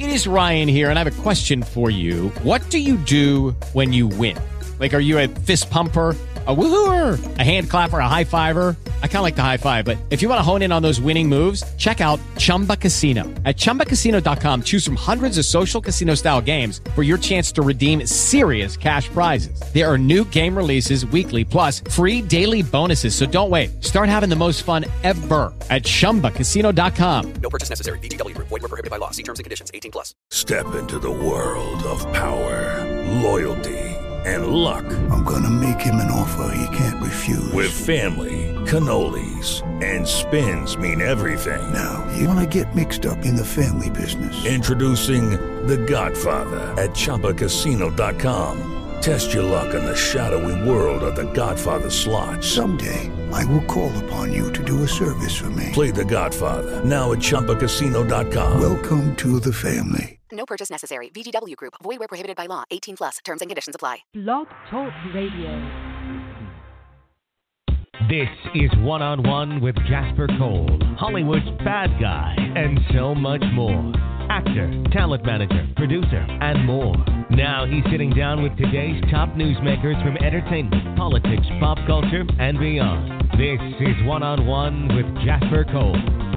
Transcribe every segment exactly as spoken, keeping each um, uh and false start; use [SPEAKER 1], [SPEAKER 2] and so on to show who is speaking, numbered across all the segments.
[SPEAKER 1] It is Ryan here, and I have a question for you. What do you do when you win? Like, are you a fist pumper, a woohooer, a hand clapper, a high fiver? I kind of like the high five, but if you want to hone in on those winning moves, check out Chumba Casino. At chumba casino dot com, choose from hundreds of social casino-style games for your chance to redeem serious cash prizes. There are new game releases weekly, plus free daily bonuses. So don't wait. Start having the most fun ever at chumba casino dot com.
[SPEAKER 2] No purchase necessary. V G W Group. Void where prohibited by law. See terms and conditions. eighteen plus.
[SPEAKER 3] Step into the world of power, loyalty, and luck.
[SPEAKER 4] I'm gonna make him an offer he can't refuse.
[SPEAKER 3] With family, cannolis, and spins mean everything.
[SPEAKER 4] Now, you wanna get mixed up in the family business.
[SPEAKER 3] Introducing The Godfather at chumba casino dot com. Test your luck in the shadowy world of The Godfather slot.
[SPEAKER 4] Someday, I will call upon you to do a service for me.
[SPEAKER 3] Play The Godfather, now at chumba casino dot com.
[SPEAKER 4] Welcome to the family.
[SPEAKER 2] No purchase necessary. V G W Group. Void where prohibited by law. eighteen plus. Terms and conditions apply.
[SPEAKER 5] Blog Talk Radio.
[SPEAKER 6] This is One-on-One with Jasper Cole, Hollywood's bad guy, and so much more. Actor, talent manager, producer, and more. Now he's sitting down with today's top newsmakers from entertainment, politics, pop culture, and beyond. This is One-on-One with Jasper Cole.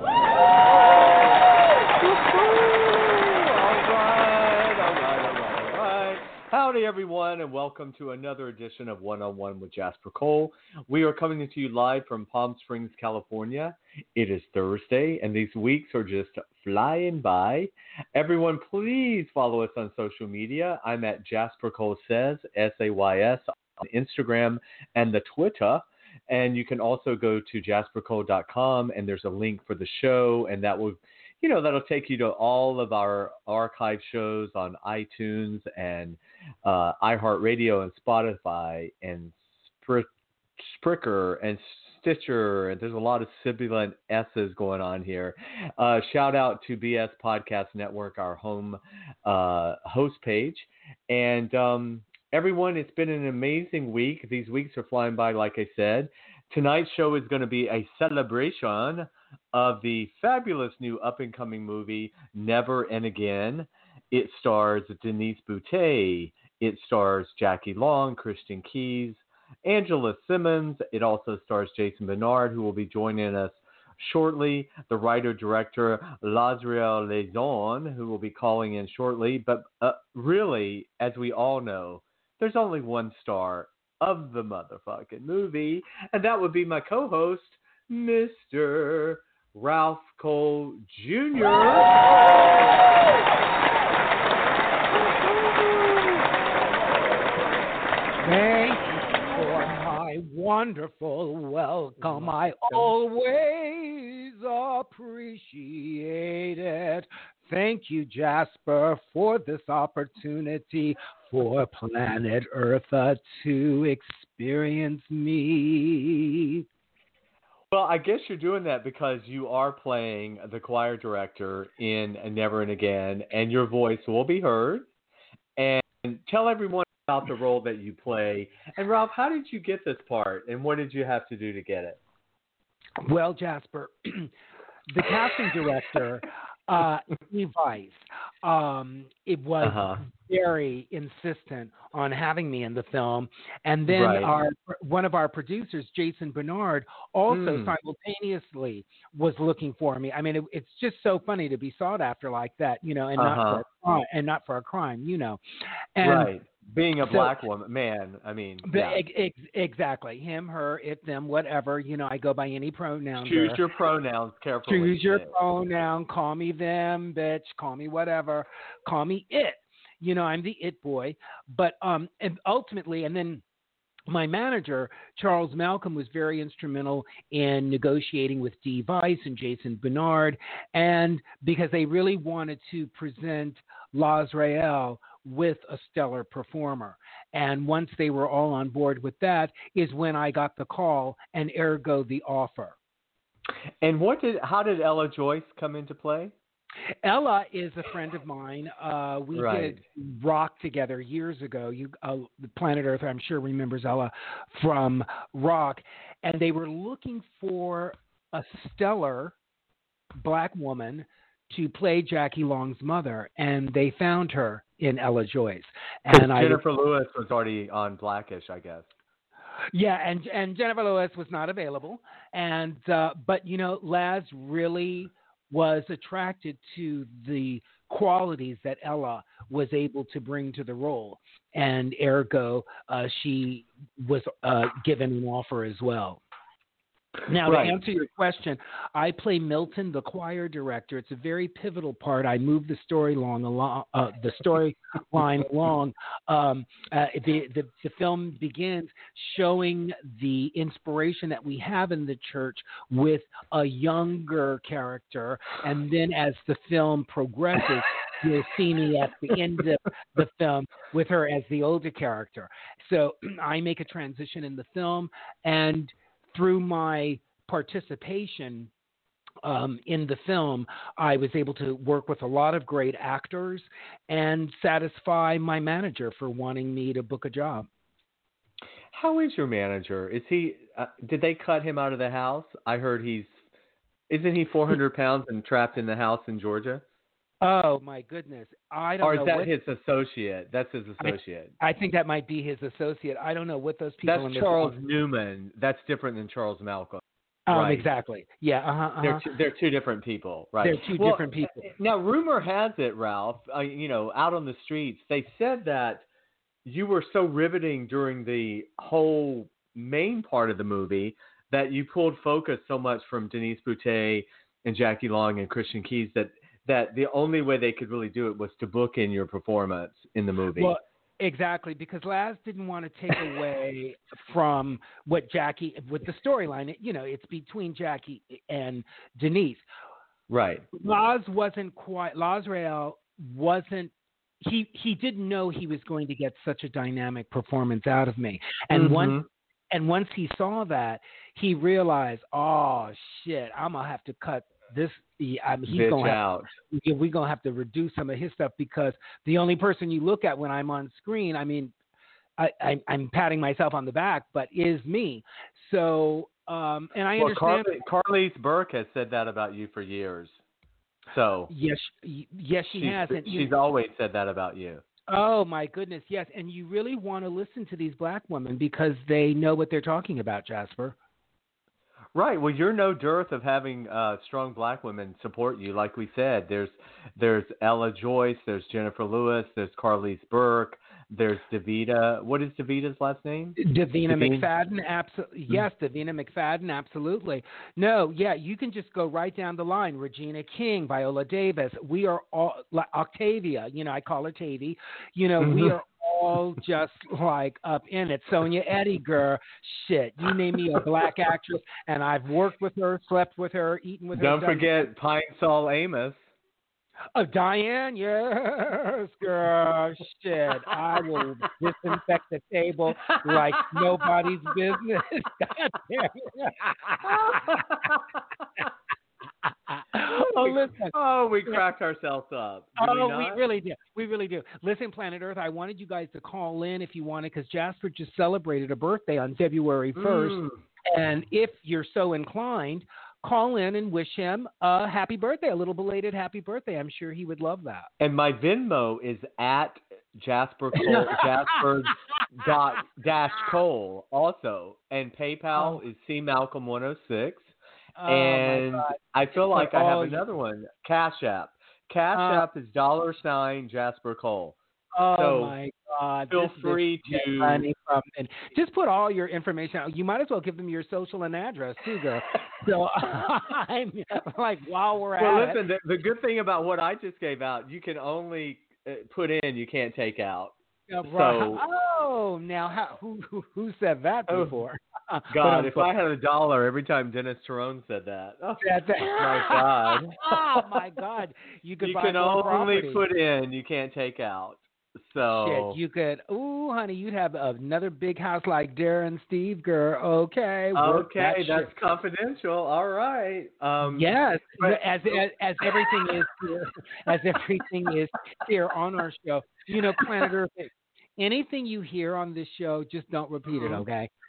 [SPEAKER 7] Howdy, everyone, and welcome to another edition of One-on-One with Jasper Cole. We are coming to you live from Palm Springs, California. It is Thursday, and these weeks are just flying by. Everyone, please follow us on social media. I'm at Jasper Cole Says, S A Y S, on Instagram and the Twitter. And you can also go to jasper cole dot com, and there's a link for the show, and that will, you know, that'll take you to all of our archive shows on iTunes and uh, iHeartRadio and Spotify and Spr- Spreaker and Stitcher. And there's a lot of sibilant S's going on here. Uh, shout out to B S Podcast Network, our home uh, host page. And um, everyone, it's been an amazing week. These weeks are flying by, like I said. Tonight's show is going to be a celebration of the fabulous new up-and-coming movie, Never and Again. It stars Denise Boutet. It stars Jackie Long, Christian Keys, Angela Simmons. It also stars Jason Bernard, who will be joining us shortly. The writer-director, Lazriel Laizon, who will be calling in shortly. But uh, really, as we all know, there's only one star of the motherfucking movie, and that would be my co-host, Mister Ralph Cole Junior
[SPEAKER 5] Thank you for my wonderful welcome. I always appreciate it. Thank you, Jasper, for this opportunity for planet Earth to experience me.
[SPEAKER 7] Well, I guess you're doing that because you are playing the choir director in Never and Again, and your voice will be heard. And tell everyone about the role that you play. And Ralph, how did you get this part, and what did you have to do to get it?
[SPEAKER 5] Well, Jasper, the casting director, uh, Steve Weiss, um, it was uh-huh. very insistent on having me in the film. And then
[SPEAKER 7] right.
[SPEAKER 5] our one of our producers, Jason Bernard, also mm. simultaneously was looking for me. I mean, it, it's just so funny to be sought after like that, you know, and
[SPEAKER 7] uh-huh.
[SPEAKER 5] not for a crime, and not for a crime, you know. And
[SPEAKER 7] right. Being a
[SPEAKER 5] so,
[SPEAKER 7] black woman, man, I mean. Yeah.
[SPEAKER 5] Ex- ex- exactly. Him, her, it, them, whatever. You know, I go by any pronoun.
[SPEAKER 7] Choose
[SPEAKER 5] there.
[SPEAKER 7] your pronouns carefully.
[SPEAKER 5] Choose your pronoun. Call me them, bitch. Call me whatever. Call me it. You know, I'm the it boy. But um, and ultimately, and then my manager, Charles Malcolm, was very instrumental in negotiating with Dee Weiss and Jason Bernard, and because they really wanted to present Lazriel with a stellar performer. And once they were all on board with that is when I got the call and ergo the offer.
[SPEAKER 7] And what did, how did Ella Joyce come into play?
[SPEAKER 5] Ella is a friend of mine. Uh, we
[SPEAKER 7] right.
[SPEAKER 5] did Rock together years ago. You, uh, Planet Earth, I'm sure, remembers Ella from Rock. And they were looking for a stellar black woman to play Jackie Long's mother, and they found her in Ella Joyce. And I,
[SPEAKER 7] Jennifer Lewis was already on Blackish, I guess.
[SPEAKER 5] Yeah, and and Jennifer Lewis was not available, and uh, but you know, Laz really was attracted to the qualities that Ella was able to bring to the role, and ergo, uh, she was uh, given an offer as well. Now,
[SPEAKER 7] Right.
[SPEAKER 5] to answer your question, I play Milton, the choir director. It's a very pivotal part. I move the story along, along uh, the storyline along. Um, uh, the, the the film begins showing the inspiration that we have in the church with a younger character, and then as the film progresses, you'll see me at the end of the film with her as the older character. So I make a transition in the film, and through my participation um, in the film, I was able to work with a lot of great actors and satisfy my manager for wanting me to book a job.
[SPEAKER 7] How is your manager? Is he? Uh, did they cut him out of the house? I heard he's. Isn't he four hundred pounds and trapped in the house in Georgia?
[SPEAKER 5] Oh my goodness! I don't
[SPEAKER 7] Or is
[SPEAKER 5] know.
[SPEAKER 7] that
[SPEAKER 5] what,
[SPEAKER 7] his associate? That's his associate.
[SPEAKER 5] I think that might be his associate. I don't know what those people.
[SPEAKER 7] That's
[SPEAKER 5] in the
[SPEAKER 7] Charles
[SPEAKER 5] film-
[SPEAKER 7] Newman. That's different than Charles Malcolm.
[SPEAKER 5] Um,
[SPEAKER 7] right.
[SPEAKER 5] Exactly. Yeah. Uh-huh, uh-huh.
[SPEAKER 7] They're two, they're two different people, right?
[SPEAKER 5] They're two
[SPEAKER 7] Well,
[SPEAKER 5] different people.
[SPEAKER 7] Now, rumor has it, Ralph. Uh, you know, out on the streets, they said that you were so riveting during the whole main part of the movie that you pulled focus so much from Denise Boutet and Jackie Long and Christian Keys that that the only way they could really do it was to book in your performance in the movie.
[SPEAKER 5] Well, exactly, because Laz didn't want to take away from what Jackie, with the storyline. You know, it's between Jackie and Denise.
[SPEAKER 7] Right.
[SPEAKER 5] Laz wasn't quite, Laz Rael wasn't, he, he didn't know he was going to get such a dynamic performance out of me. And
[SPEAKER 7] Mm-hmm.
[SPEAKER 5] once And once he saw that, he realized, oh, shit, I'm going to have to cut this. I mean, he's
[SPEAKER 7] Bitch
[SPEAKER 5] going
[SPEAKER 7] out.
[SPEAKER 5] to we're going to have to reduce some of his stuff, because the only person you look at when I'm on screen, I mean, I, I, I'm patting myself on the back, but is me. So, um, and I
[SPEAKER 7] well,
[SPEAKER 5] understand.
[SPEAKER 7] Carly, Carlise Burke has said that about you for years. So
[SPEAKER 5] Yes, yes, she
[SPEAKER 7] she's,
[SPEAKER 5] has. And you-
[SPEAKER 7] she's always said that about you.
[SPEAKER 5] Oh, my goodness, yes. And you really want to listen to these black women because they know what they're talking about, Jasper.
[SPEAKER 7] Right. Well, you're no dearth of having uh, strong black women support you. Like we said, there's there's Ella Joyce, there's Jennifer Lewis, there's Carlise Burke, there's Davida. What is Davida's last name?
[SPEAKER 5] Davina
[SPEAKER 7] Davina?
[SPEAKER 5] McFadden, absolutely. Yes, Davina McFadden, absolutely. No, yeah, you can just go right down the line. Regina King, Viola Davis. We are all, like Octavia, you know, I call her Tavy. You know, we are all just like up in it. Sonia Eddiger, shit, you name me a black actress, and I've worked with her, slept with her, eaten with her.
[SPEAKER 7] Don't
[SPEAKER 5] done-
[SPEAKER 7] forget Pine Sol Amos.
[SPEAKER 5] Oh, Diane, yes, girl, shit. I will disinfect the table like nobody's business. God damn it. Oh, listen.
[SPEAKER 7] Oh, we cracked ourselves up. Did
[SPEAKER 5] Oh,
[SPEAKER 7] we,
[SPEAKER 5] we
[SPEAKER 7] not?
[SPEAKER 5] really do. We really do. Listen, Planet Earth, I wanted you guys to call in if you wanted, because Jasper just celebrated a birthday on February first.
[SPEAKER 7] Mm.
[SPEAKER 5] And if you're so inclined, call in and wish him a happy birthday, a little belated happy birthday. I'm sure he would love that.
[SPEAKER 7] And my Venmo is at Jasper Cole, Jasper dot dash Cole also, and PayPal
[SPEAKER 5] Oh.
[SPEAKER 7] is C Malcolm one oh six.
[SPEAKER 5] Oh,
[SPEAKER 7] and
[SPEAKER 5] my God.
[SPEAKER 7] I feel like I have
[SPEAKER 5] Oh,
[SPEAKER 7] another one. Cash App. Cash
[SPEAKER 5] Uh,
[SPEAKER 7] App is dollar sign Jasper Cole.
[SPEAKER 5] Oh
[SPEAKER 7] So,
[SPEAKER 5] my God!
[SPEAKER 7] feel
[SPEAKER 5] This bitch
[SPEAKER 7] free
[SPEAKER 5] gets
[SPEAKER 7] to-
[SPEAKER 5] money from, and just put all your information out. You might as well give them your social and address too, girl. So I'm like, while we're
[SPEAKER 7] Well,
[SPEAKER 5] at
[SPEAKER 7] listen, the, the good thing about what I just gave out, you can only uh, put in, you can't take out.
[SPEAKER 5] it, uh, right.
[SPEAKER 7] so-
[SPEAKER 5] oh, now how, who, who who said that
[SPEAKER 7] Oh,
[SPEAKER 5] before?
[SPEAKER 7] God,
[SPEAKER 5] But,
[SPEAKER 7] if
[SPEAKER 5] um,
[SPEAKER 7] I had a dollar every time Dennis Tyrone said that. Oh,
[SPEAKER 5] that, that,
[SPEAKER 7] my God.
[SPEAKER 5] oh my God! You could
[SPEAKER 7] you
[SPEAKER 5] buy
[SPEAKER 7] can
[SPEAKER 5] more
[SPEAKER 7] only
[SPEAKER 5] property.
[SPEAKER 7] put in, you can't take out. So
[SPEAKER 5] Shit, you could. Ooh, honey, you'd have another big house like Darren Steve, girl. Okay. work
[SPEAKER 7] okay,
[SPEAKER 5] that
[SPEAKER 7] that's
[SPEAKER 5] shit.
[SPEAKER 7] confidential. All right. Um,
[SPEAKER 5] Yes,
[SPEAKER 7] but-
[SPEAKER 5] as, as as everything is here, as everything is here on our show. You know, Planet Earth. Anything you hear on this show, just don't repeat it, okay?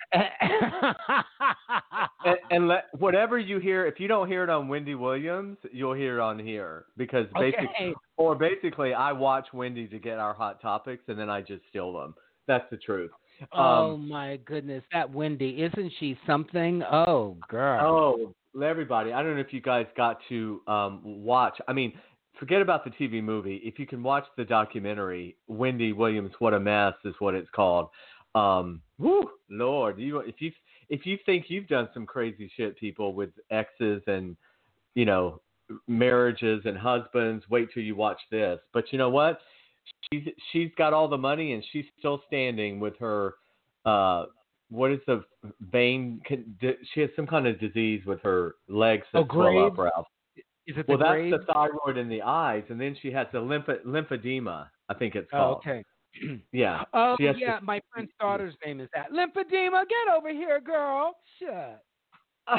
[SPEAKER 7] and, and let, whatever you hear, if you don't hear it on Wendy Williams, you'll hear it on here because basically,
[SPEAKER 5] Okay.
[SPEAKER 7] or basically, I watch Wendy to get our hot topics, and then I just steal them. That's the truth.
[SPEAKER 5] Oh
[SPEAKER 7] Um,
[SPEAKER 5] my goodness, that Wendy, isn't she something? Oh, girl.
[SPEAKER 7] oh, everybody! I don't know if you guys got to um, watch. I mean, forget about the T V movie. If you can watch the documentary, Wendy Williams, What a Mess is what it's called. Um, woo, Lord, you if you if you think you've done some crazy shit, people, with exes and you know marriages and husbands, wait till you watch this. But you know what? She's she's got all the money and she's still standing with her. Uh, what is the vein? She has some kind of disease with her legs that
[SPEAKER 5] Oh,
[SPEAKER 7] swell up,
[SPEAKER 5] Graves?
[SPEAKER 7] Ralph.
[SPEAKER 5] Is it
[SPEAKER 7] Well,
[SPEAKER 5] the
[SPEAKER 7] that's
[SPEAKER 5] Graves?
[SPEAKER 7] the thyroid in the eyes, and then she has the lymph- lymphedema. I think it's
[SPEAKER 5] Oh,
[SPEAKER 7] called.
[SPEAKER 5] okay.
[SPEAKER 7] Yeah.
[SPEAKER 5] Oh,
[SPEAKER 7] She has
[SPEAKER 5] yeah, my friend's daughter's name is that. Lymphedema, get over here, girl. Shut.
[SPEAKER 7] To...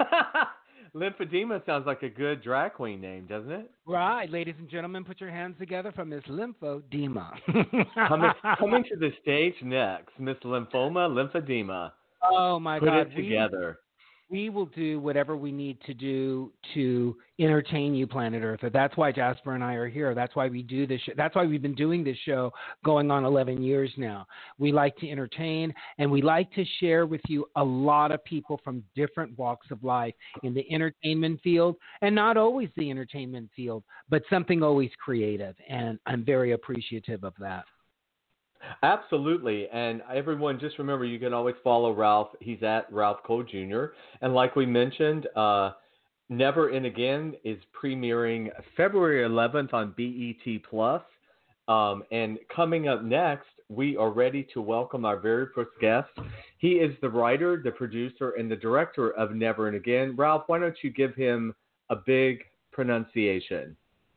[SPEAKER 7] Lymphedema sounds like a good drag queen name, doesn't it?
[SPEAKER 5] Right, ladies and gentlemen, put your hands together for Miss Lymphedema.
[SPEAKER 7] Coming, coming to the stage next, Miss Lymphoma, Lymphedema.
[SPEAKER 5] Oh, my
[SPEAKER 7] Put
[SPEAKER 5] God.
[SPEAKER 7] it together.
[SPEAKER 5] We, we will do whatever we need to do to entertain you, Planet Earther. That's why Jasper and I are here. That's why we do this show. That's why we've been doing this show going on eleven years now. We like to entertain, and we like to share with you a lot of people from different walks of life in the entertainment field, and not always the entertainment field, but something always creative, and I'm very appreciative of that.
[SPEAKER 7] Absolutely. And everyone, just remember, you can always follow Ralph. He's at Ralph Cole Junior And like we mentioned, uh, Never and Again is premiering February eleventh on B E T Plus. Um, and coming up next, we are ready to welcome our very first guest. He is the writer, the producer, and the director of Never and Again. Ralph, why don't you give him a big pronunciation?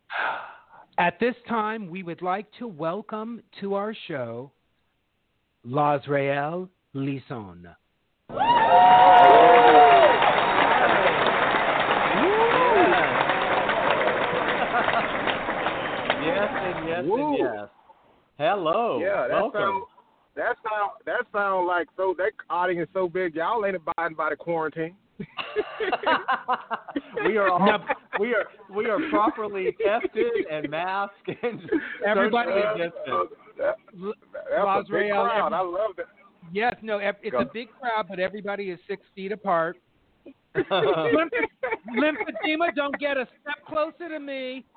[SPEAKER 5] At this time, we would like to welcome to our show Lazrael Lison.
[SPEAKER 7] Yes and yes
[SPEAKER 8] Woo.
[SPEAKER 7] and yes. Hello.
[SPEAKER 8] Yeah, that
[SPEAKER 7] Welcome.
[SPEAKER 8] sound that sound that sound like so that audience so big, y'all ain't abiding by the quarantine.
[SPEAKER 7] we are all, we are we are properly tested and masked and
[SPEAKER 5] Everybody-
[SPEAKER 7] socially distanced.
[SPEAKER 8] That, that's a big
[SPEAKER 5] Lazrael,
[SPEAKER 8] crowd.
[SPEAKER 5] every-
[SPEAKER 8] I love that.
[SPEAKER 5] Yes, no, ev- it's
[SPEAKER 8] Go.
[SPEAKER 5] a big crowd, but everybody is six feet apart. Lymph- lymphedema, don't get a step closer to me.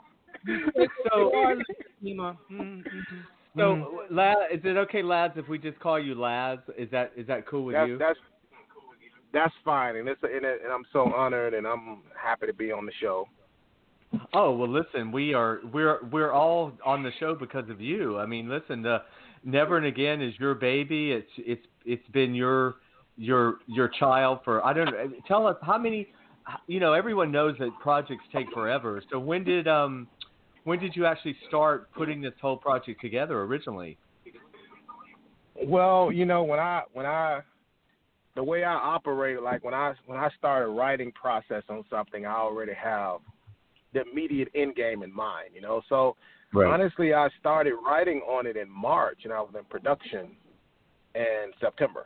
[SPEAKER 7] So-
[SPEAKER 5] lymphedema. Mm, mm,
[SPEAKER 7] So,
[SPEAKER 5] mm.
[SPEAKER 7] Laz, is it okay, Lads, if we just call you Laz? Is that is that cool with
[SPEAKER 8] That's
[SPEAKER 7] you?
[SPEAKER 8] that's that's fine, and it's and, it, and I'm so honored, and I'm happy to be on the show.
[SPEAKER 7] Oh well, listen, we are we're we're all on the show because of you. I mean, listen, the Never and Again is your baby. It's it's it's been your your your child for I don't know. Tell us how many. You know, everyone knows that projects take forever. So when did um when did you actually start putting this whole project together originally?
[SPEAKER 8] Well, you know, when I when I the way I operate, like when I when I start a writing process on something, I already have the immediate end game in mind, you know. So honestly, I started writing on it in March, and I was in production in September.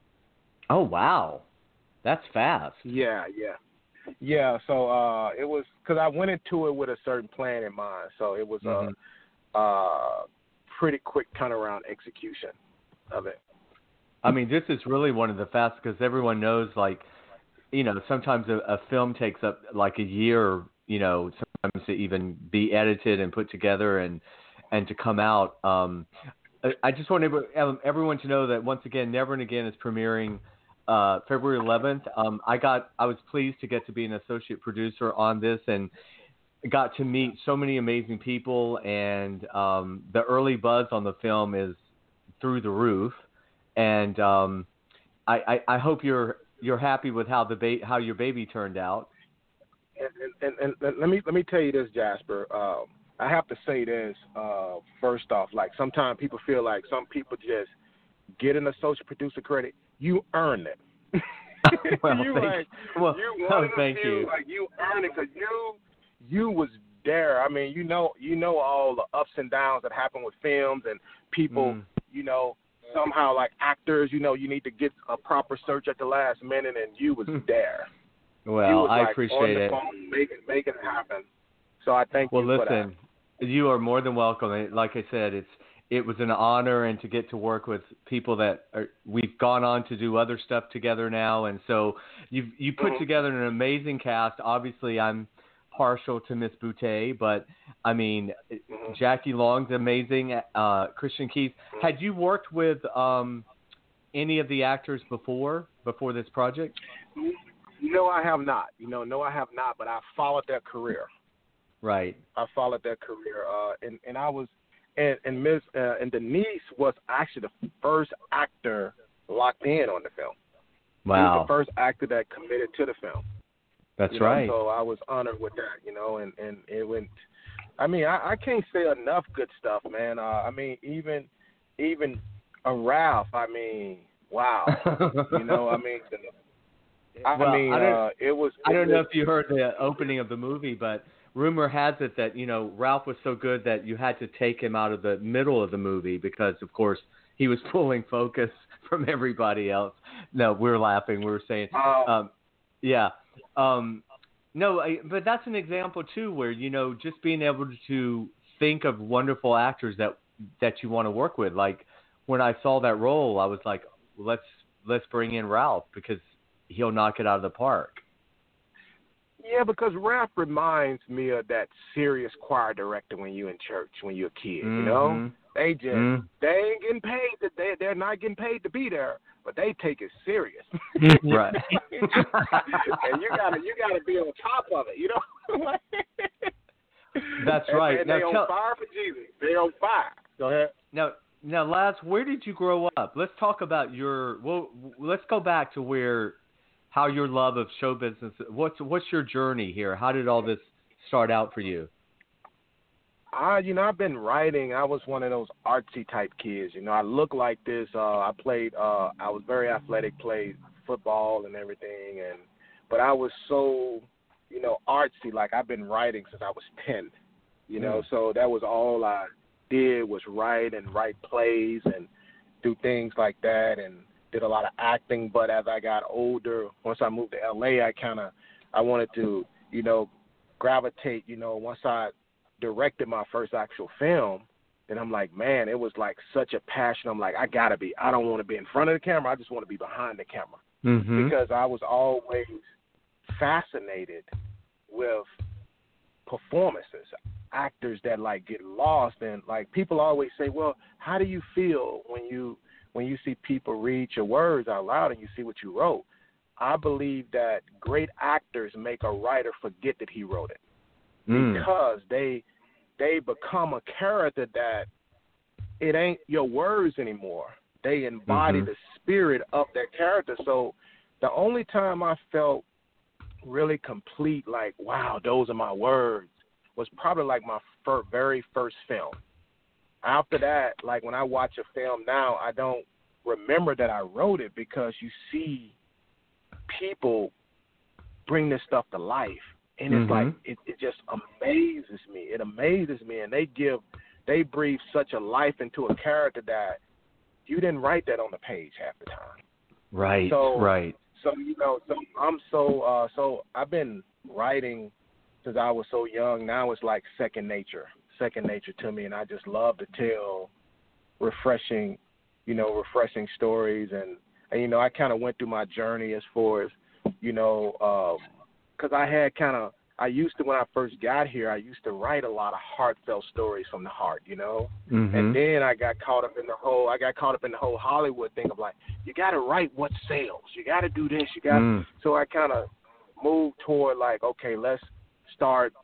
[SPEAKER 7] Oh wow, that's fast.
[SPEAKER 8] Yeah, yeah, yeah. So uh, it was because I went into it with a certain plan in mind. So it was
[SPEAKER 7] Mhm.
[SPEAKER 8] a uh, pretty quick turnaround execution of it.
[SPEAKER 7] I mean, this is really one of the fast because everyone knows, like, you know, sometimes a, a film takes up like a year, you know, sometimes to even be edited and put together and and to come out. Um, I, I just want every- everyone to know that once again, Never and Again is premiering uh, February eleventh. Um, I got, I was pleased to get to be an associate producer on this and got to meet so many amazing people. And um, the early buzz on the film is through the roof. And um, I, I, I hope you're you're happy with how the ba- how your baby turned out.
[SPEAKER 8] And, and, and, and let me let me tell you this, Jasper. Um, I have to say this uh, first off. Like sometimes people feel like some people just get an associate producer credit. You earn it.
[SPEAKER 7] Well,
[SPEAKER 8] you
[SPEAKER 7] thank
[SPEAKER 8] like
[SPEAKER 7] you. Well,
[SPEAKER 8] you
[SPEAKER 7] oh,
[SPEAKER 8] one of them
[SPEAKER 7] thank
[SPEAKER 8] few,
[SPEAKER 7] you.
[SPEAKER 8] Like you earn it because you you was there. I mean, you know you know all the ups and downs that happen with films and people.
[SPEAKER 7] Mm.
[SPEAKER 8] You know. somehow like actors, you know, you need to get a proper search at the last minute, and you was there.
[SPEAKER 7] Well,
[SPEAKER 8] you was,
[SPEAKER 7] I
[SPEAKER 8] like,
[SPEAKER 7] appreciate
[SPEAKER 8] on the
[SPEAKER 7] it.
[SPEAKER 8] phone, making making it happen. So I thank
[SPEAKER 7] well,
[SPEAKER 8] you
[SPEAKER 7] listen,
[SPEAKER 8] for that.
[SPEAKER 7] You are more than welcome. Like I said, it's it was an honor, and to get to work with people that are, we've gone on to do other stuff together now, and so you've you put mm-hmm. together an amazing cast. Obviously, I'm partial to Miss Boutte, but I mean, mm-hmm. Jackie Long's amazing. Uh, Christian Keith. Mm-hmm. Had you worked with um, any of the actors before before this project?
[SPEAKER 8] No, I have not. You know, no, I have not. But I followed their career.
[SPEAKER 7] Right.
[SPEAKER 8] I followed their career, uh, and and I was, and and Miss uh, and Denise was actually the first actor locked in on the film.
[SPEAKER 7] Wow.
[SPEAKER 8] She was the first actor that committed to the film.
[SPEAKER 7] That's
[SPEAKER 8] you know,
[SPEAKER 7] right.
[SPEAKER 8] So I was honored with that, you know, and, and it went. I mean, I, I can't say enough good stuff, man. Uh, I mean, even even a Ralph. I mean, wow. you know, I mean, I
[SPEAKER 7] well,
[SPEAKER 8] mean,
[SPEAKER 7] I
[SPEAKER 8] uh, it was. It
[SPEAKER 7] I don't
[SPEAKER 8] was,
[SPEAKER 7] know if you heard the opening of the movie, but rumor has it that you know Ralph was so good that you had to take him out of the middle of the movie because, of course, he was pulling focus from everybody else. No, we were laughing. We were saying,
[SPEAKER 8] uh,
[SPEAKER 7] um, yeah. Um, no, I, but that's an example too, where you know, just being able to think of wonderful actors that that you want to work with. Like when I saw that role, I was like, let's let's bring in Ralph because he'll knock it out of the park.
[SPEAKER 8] Yeah, because Ralph reminds me of that serious choir director when you're in church when you're a kid.
[SPEAKER 7] Mm-hmm.
[SPEAKER 8] You know, they just
[SPEAKER 7] mm-hmm.
[SPEAKER 8] they ain't getting paid. To, they they're not getting paid to be there. But they take it serious,
[SPEAKER 7] right?
[SPEAKER 8] And you gotta you gotta be on top of it, you know.
[SPEAKER 7] That's
[SPEAKER 8] and,
[SPEAKER 7] right.
[SPEAKER 8] And
[SPEAKER 7] now,
[SPEAKER 8] they on
[SPEAKER 7] tell,
[SPEAKER 8] fire for Jesus. They on fire. Go ahead.
[SPEAKER 7] Now, now, Laz, where did you grow up? Let's talk about your. Well, let's go back to where, how your love of show business. What's what's your journey here? How did all this start out for you?
[SPEAKER 8] I, you know, I've been writing. I was one of those artsy type kids. You know, I look like this. Uh, I played. Uh, I was very athletic. Played football and everything. And but I was so, you know, artsy. Like I've been writing since I was ten. You know, mm. so that was all I did was write and write plays and do things like that. And did a lot of acting. But as I got older, once I moved to L A, I kind of I wanted to, you know, gravitate. You know, once I directed my first actual film, and I'm like, man, it was like such a passion. I'm like, I gotta be. I don't want to be in front of the camera. I just want to be behind the camera
[SPEAKER 7] mm-hmm.
[SPEAKER 8] because I was always fascinated with performances, actors that like get lost, and like people always say, well, how do you feel when you when you see people read your words out loud and you see what you wrote? I believe that great actors make a writer forget that he wrote it.
[SPEAKER 7] Mm.
[SPEAKER 8] Because they they become a character that it ain't your words anymore. They embody
[SPEAKER 7] mm-hmm.
[SPEAKER 8] the spirit of that character. So the only time I felt really complete, like, wow, those are my words, was probably like my fir- very first film. After that, like when I watch a film now, I don't remember that I wrote it because you see people bring this stuff to life. And it's
[SPEAKER 7] mm-hmm.
[SPEAKER 8] like, it, it just amazes me. It amazes me. And they give, they breathe such a life into a character that you didn't write that on the page half the time.
[SPEAKER 7] Right,
[SPEAKER 8] so,
[SPEAKER 7] right.
[SPEAKER 8] So, you know, so I'm so, uh, so I've been writing since I was so young. Now it's like second nature, second nature to me. And I just love to tell refreshing, you know, refreshing stories. And, and you know, I kind of went through my journey as far as, you know, um, because I had kind of, I used to, when I first got here, I used to write a lot of heartfelt stories from the heart, you know?
[SPEAKER 7] Mm-hmm.
[SPEAKER 8] And then I got caught up in the whole, I got caught up in the whole Hollywood thing of like, you got to write what sells. You got to do this. You got
[SPEAKER 7] mm.
[SPEAKER 8] So I kind of moved toward like, okay, let's start.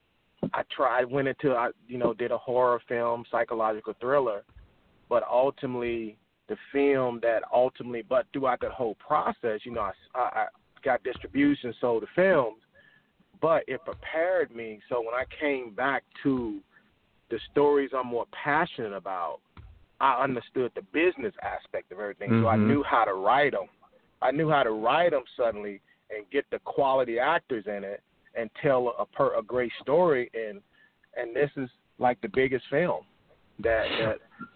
[SPEAKER 8] I tried, went into, I, you know, did a horror film, psychological thriller, but ultimately the film that ultimately, but throughout that whole process, you know, I, I, got distribution, sold the films, but it prepared me. So when I came back to the stories I'm more passionate about, I understood the business aspect of everything.
[SPEAKER 7] Mm-hmm.
[SPEAKER 8] So I knew how to write them. I knew how to write them suddenly and get the quality actors in it and tell a per, a great story. And and this is like the biggest film that that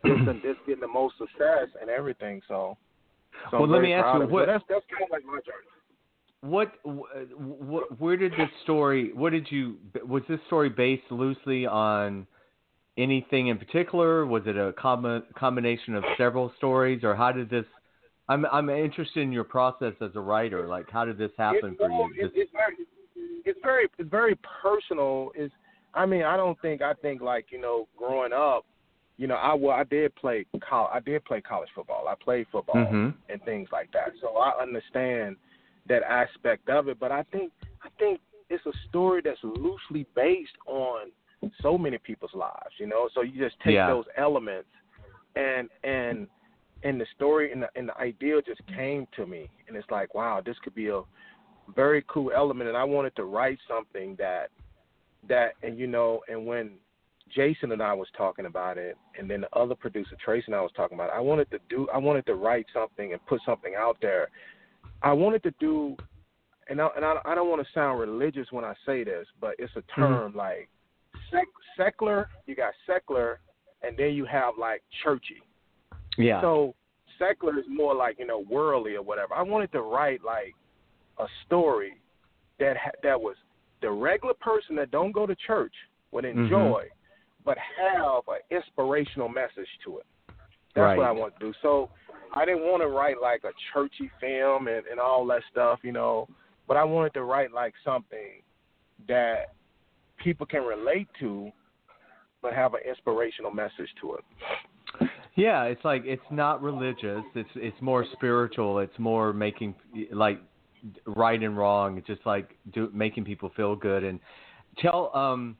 [SPEAKER 8] it's, it's getting the most success and everything. So, so
[SPEAKER 7] well, let me ask you, what,
[SPEAKER 8] so that's that's kind of like my journey.
[SPEAKER 7] What, what, where did this story? What did you? Was this story based loosely on anything in particular? Was it a com- combination of several stories, or how did this? I'm I'm interested in your process as a writer. Like, how did this happen
[SPEAKER 8] it's,
[SPEAKER 7] for you?
[SPEAKER 8] It's, it's very, it's very, it's very personal. Is I mean, I don't think I think like you know, growing up, you know, I well, I did play col- I did play college football. I played football
[SPEAKER 7] mm-hmm.
[SPEAKER 8] and things like that. So I understand that aspect of it. But I think I think it's a story that's loosely based on so many people's lives. You know, so you just take
[SPEAKER 7] yeah.
[SPEAKER 8] those elements and and. And the story and the, and the idea just came to me, and it's like, wow, this could be a very cool element. And I wanted to write something that, that, and you know, and when Jason and I was talking about it, and then the other producer Trace and I was talking about it, I wanted to do, I wanted to write something and put something out there. I wanted to do, and I, and I, I don't want to sound religious when I say this, but it's a term mm-hmm. like sec, secular. You got secular, and then you have like churchy.
[SPEAKER 7] Yeah.
[SPEAKER 8] So secular is more like, you know, worldly or whatever. I wanted to write like a story that ha- that was the regular person that don't go to church would enjoy, mm-hmm. but have an inspirational message to it. That's
[SPEAKER 7] right.
[SPEAKER 8] what I want to do. So I didn't want to write like a churchy film and, and all that stuff, you know, but I wanted to write like something that people can relate to, but have an inspirational message to it.
[SPEAKER 7] Yeah, it's like it's not religious. It's it's more spiritual. It's more making like right and wrong. It's just like do, making people feel good. And tell um,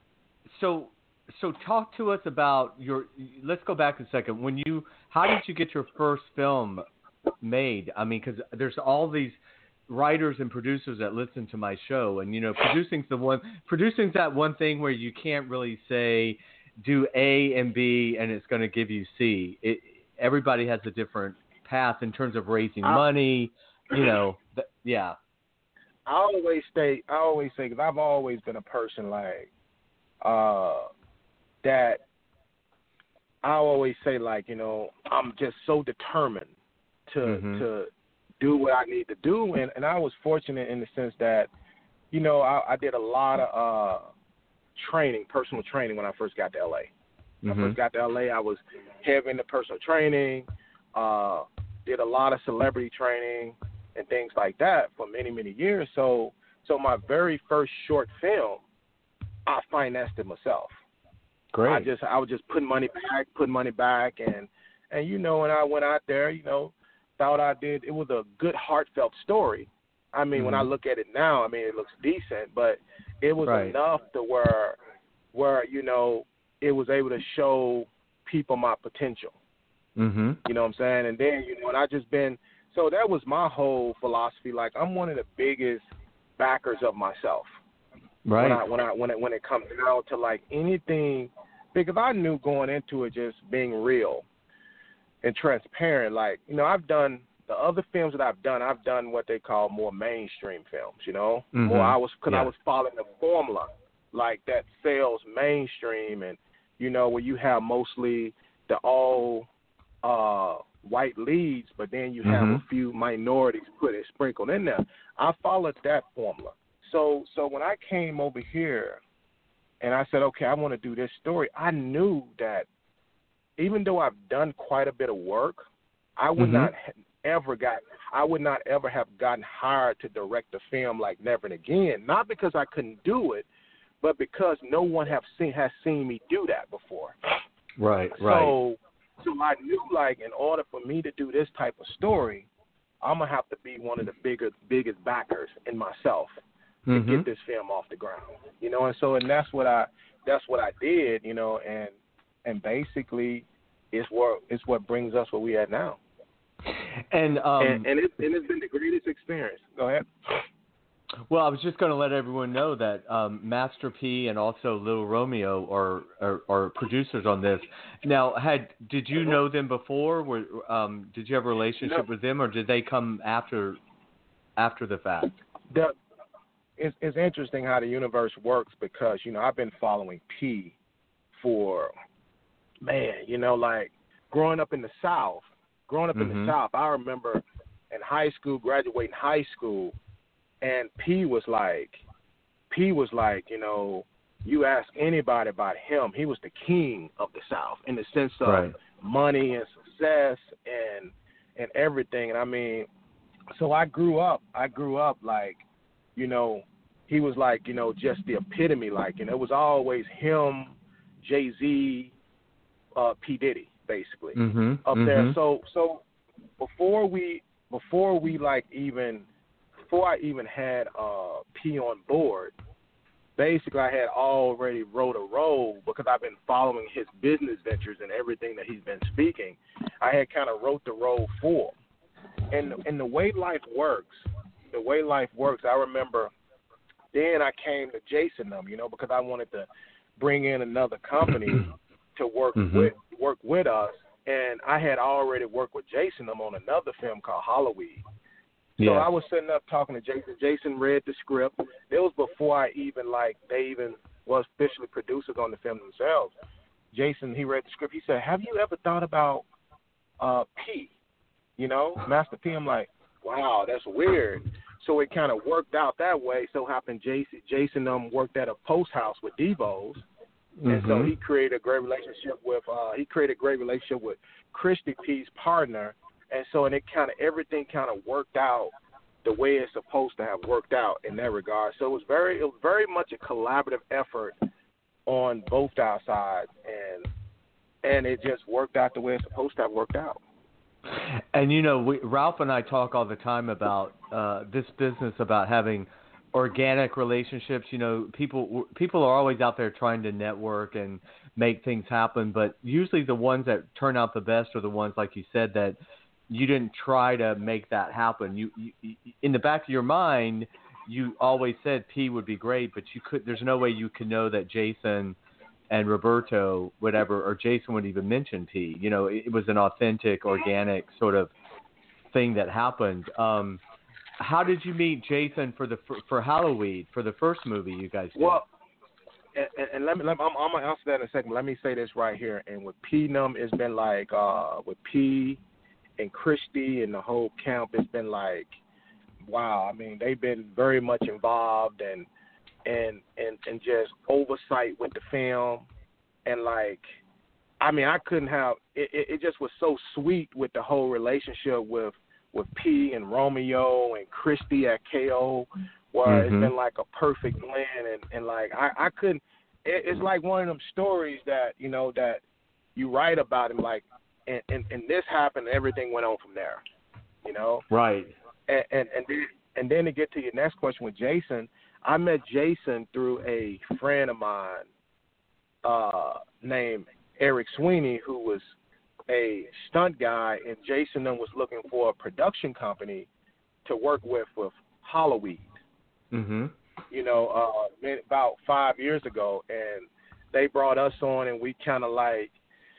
[SPEAKER 7] so so talk to us about your. Let's go back a second. When you how did you get your first film made? I mean, because there's all these writers and producers that listen to my show, and you know, producing's the one. Producing's that one thing where you can't really say. Do A and B, and it's going to give you C. It, everybody has a different path in terms of raising I, money, you know. Th- yeah.
[SPEAKER 8] I always say, I always say, because I've always been a person like uh, that. I always say, like, you know, I'm just so determined to mm-hmm. to do what I need to do, and, and I was fortunate in the sense that, you know, I, I did a lot of. Uh, training, personal training when I first got to L A. When mm-hmm. I first got to L A, I was heavy into personal training, uh, did a lot of celebrity training and things like that for many, many years. So so my very first short film, I financed it myself.
[SPEAKER 7] Great.
[SPEAKER 8] I just I was just putting money back, putting money back and and you know, when I went out there, you know, thought I did it was a good heartfelt story. I mean, mm-hmm. when I look at it now, I mean it looks decent, but it was
[SPEAKER 7] right.
[SPEAKER 8] enough to where, where you know, it was able to show people my potential.
[SPEAKER 7] Mm-hmm.
[SPEAKER 8] You know what I'm saying? And then, you know, and I just been, so that was my whole philosophy. Like, I'm one of the biggest backers of myself.
[SPEAKER 7] Right.
[SPEAKER 8] When I, when I, when it, when it comes down to like anything, because I knew going into it just being real and transparent. Like, you know, I've done. The other films that I've done, I've done what they call more mainstream films, you know?
[SPEAKER 7] Mm-hmm.
[SPEAKER 8] More I was, because
[SPEAKER 7] yeah.
[SPEAKER 8] I was following the formula, like that sells mainstream and, you know, where you have mostly the all uh, white leads, but then you have
[SPEAKER 7] mm-hmm.
[SPEAKER 8] a few minorities put it sprinkled in there. I followed that formula. So, so when I came over here and I said, okay, I want to do this story, I knew that even though I've done quite a bit of work, I would mm-hmm. not ever got I would not ever have gotten hired to direct a film like Never and Again, not because I couldn't do it, but because no one have seen has seen me do that before.
[SPEAKER 7] Right,
[SPEAKER 8] so,
[SPEAKER 7] right.
[SPEAKER 8] So so I knew like in order for me to do this type of story, I'm gonna have to be one of the bigger biggest backers in myself to
[SPEAKER 7] mm-hmm.
[SPEAKER 8] get this film off the ground. You know, and so and that's what I that's what I did, you know, and and basically it's what it's what brings us where we at now.
[SPEAKER 7] And um,
[SPEAKER 8] and, and, it, and it's been the greatest experience. Go ahead.
[SPEAKER 7] Well, I was just going to let everyone know that um, Master P and also Little Romeo are, are are producers on this. Now, had did you know them before? Were, um, did you have a relationship no. with them, or did they come after after the fact?
[SPEAKER 8] The, it's, it's interesting how the universe works because you know I've been following P for man, you know, like growing up in the South, growing up mm-hmm. in the South, I remember in high school, graduating high school, and P was like, P was like, you know, you ask anybody about him, he was the king of the South in the sense of right. money and success and and everything. And I mean, so I grew up, I grew up like, you know, he was like, you know, just the epitome, like, and it was always him, Jay-Z, uh, P. Diddy, basically,
[SPEAKER 7] mm-hmm.
[SPEAKER 8] up
[SPEAKER 7] mm-hmm.
[SPEAKER 8] there. So, so before we, before we like even, before I even had uh, P on board, basically I had already wrote a role because I've been following his business ventures and everything that he's been speaking. I had kind of wrote the role for him. And, and the way life works, the way life works, I remember then I came to Jason them, you know, because I wanted to bring in another company to work mm-hmm. with work with us. And I had already worked with Jason them on another film called Halloween. So
[SPEAKER 7] yeah.
[SPEAKER 8] I was sitting up talking to Jason. Jason read the script. It was before I even, like, they even was officially producers on the film themselves. Jason, he read the script. He said, have you ever thought about uh, P? You know, Master P. I'm like, wow, that's weird. So it kind of worked out that way. So happened Jason, Jason um, worked at a post house with Devo's. Mm-hmm. And so he created a great relationship with, uh, he created a great relationship with Christy P's partner. And so, and it kind of, everything kind of worked out the way it's supposed to have worked out in that regard. So it was very, it was very much a collaborative effort on both our sides, and and it just worked out the way it's supposed to have worked out.
[SPEAKER 7] And you know, we, Ralph and I talk all the time about uh, this business about having organic relationships. You know, people people are always out there trying to network and make things happen, but usually the ones that turn out the best are the ones, like you said, that you didn't try to make that happen. You, you, in the back of your mind, you always said P would be great, but you could. There's no way you could know that Jason and Roberto, whatever, or Jason would even mention P. You know, it, it was an authentic, organic sort of thing that happened. Um, how did you meet Jason for the for, for Halloween, for the first movie you guys did?
[SPEAKER 8] Well, and, and let me, let me I'm, I'm gonna answer that in a second. Let me say this right here. And with P Num, it's been like uh, with P and Christy and the whole camp, it's been like, wow. I mean, they've been very much involved and and and and just oversight with the film, and like, I mean, I couldn't have. It, it, it just was so sweet with the whole relationship with with P and Romeo and Christy at K O, where mm-hmm. it's been like a perfect blend, and, and like I, I couldn't. It, it's like one of them stories that you know that you write about and like. And, and, and this happened, and everything went on from there, you know?
[SPEAKER 7] Right.
[SPEAKER 8] And, and, and, then, and then to get to your next question with Jason, I met Jason through a friend of mine uh, named Eric Sweeney, who was a stunt guy, and Jason then was looking for a production company to work with with Halloween,
[SPEAKER 7] mm-hmm.
[SPEAKER 8] you know, uh, about five years ago. And they brought us on, and we kind of like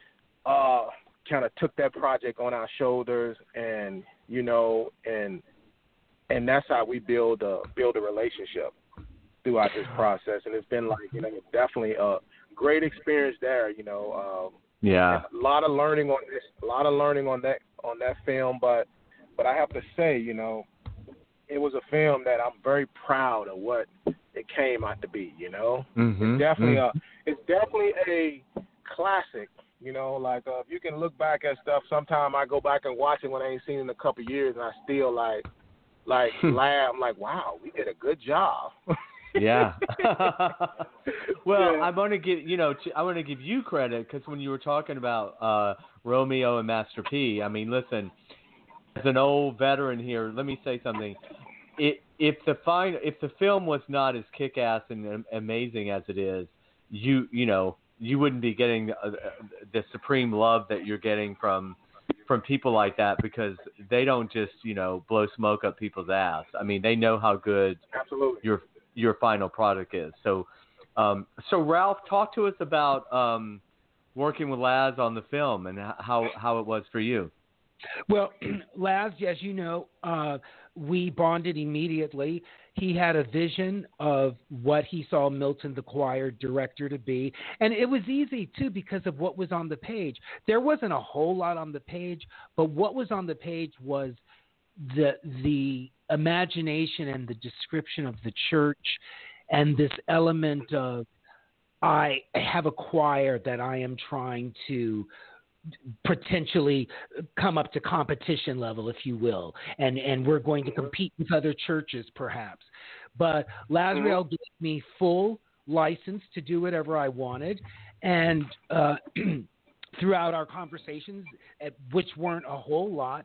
[SPEAKER 8] uh, – kind of took that project on our shoulders, and you know, and and that's how we build a build a relationship throughout this process. And it's been like, you know, definitely a great experience there. You know, um,
[SPEAKER 7] yeah,
[SPEAKER 8] a lot of learning on this, a lot of learning on that on that film. But but I have to say, you know, it was a film that I'm very proud of what it came out to be. You know,
[SPEAKER 7] mm-hmm.
[SPEAKER 8] it's definitely
[SPEAKER 7] mm-hmm.
[SPEAKER 8] a it's definitely a classic. You know, like uh, if you can look back at stuff, sometime I go back and watch it when I ain't seen it in a couple of years, and I still like, like laugh. I'm like, wow, we did a good job.
[SPEAKER 7] Yeah. Well,
[SPEAKER 8] yeah.
[SPEAKER 7] I'm going to give you know I want to give you credit because when you were talking about uh, Romeo and Master P, I mean, listen, as an old veteran here, let me say something. It, if the fine, if the film was not as kick-ass and amazing as it is, you you know. you wouldn't be getting the, uh, the supreme love that you're getting from from people like that, because they don't just, you know, blow smoke up people's ass. I mean, they know how good
[SPEAKER 8] Absolutely.
[SPEAKER 7] your your final product is. So, um, so Ralph, talk to us about um, working with Laz on the film and how how it was for you.
[SPEAKER 5] Well, Laz, as you know, uh, we bonded immediately. he had a vision of what he saw Milton the choir director to be. And it was easy, too, because of what was on the page. There wasn't a whole lot on the page, but what was on the page was the the imagination and the description of the church and this element of, I have a choir that I am trying to potentially come up to competition level, if you will, and and we're going to compete with other churches perhaps. But Lazriel gave me full license to do whatever I wanted, and uh, throughout our conversations, which weren't a whole lot,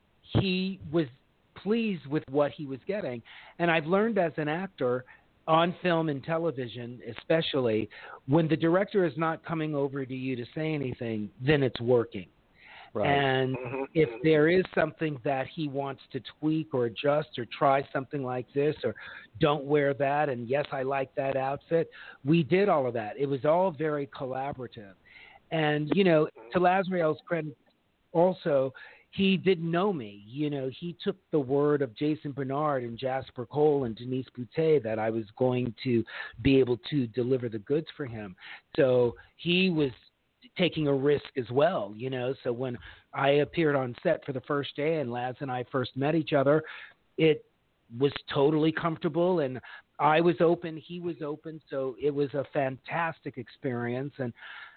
[SPEAKER 5] he was pleased with what he was getting. And I've learned as an actor, on film and television especially, when the director is not coming over to you to say anything, then it's working. Right. And mm-hmm. if there is something that he wants to tweak or adjust or try something like this or don't wear that, and yes, I like that outfit, we did all of that. It was all very collaborative. And, you know, to Lazriel's credit also, he didn't know me. You know, he took the word of Jason Bernard and Jasper Cole and Denise Boutet that I was going to be able to deliver the goods for him. So he was taking a risk as well, you know. So when I appeared on set for the first day and Laz and I first met each other, it was totally comfortable, and I was open, he was open. So it was a fantastic experience. And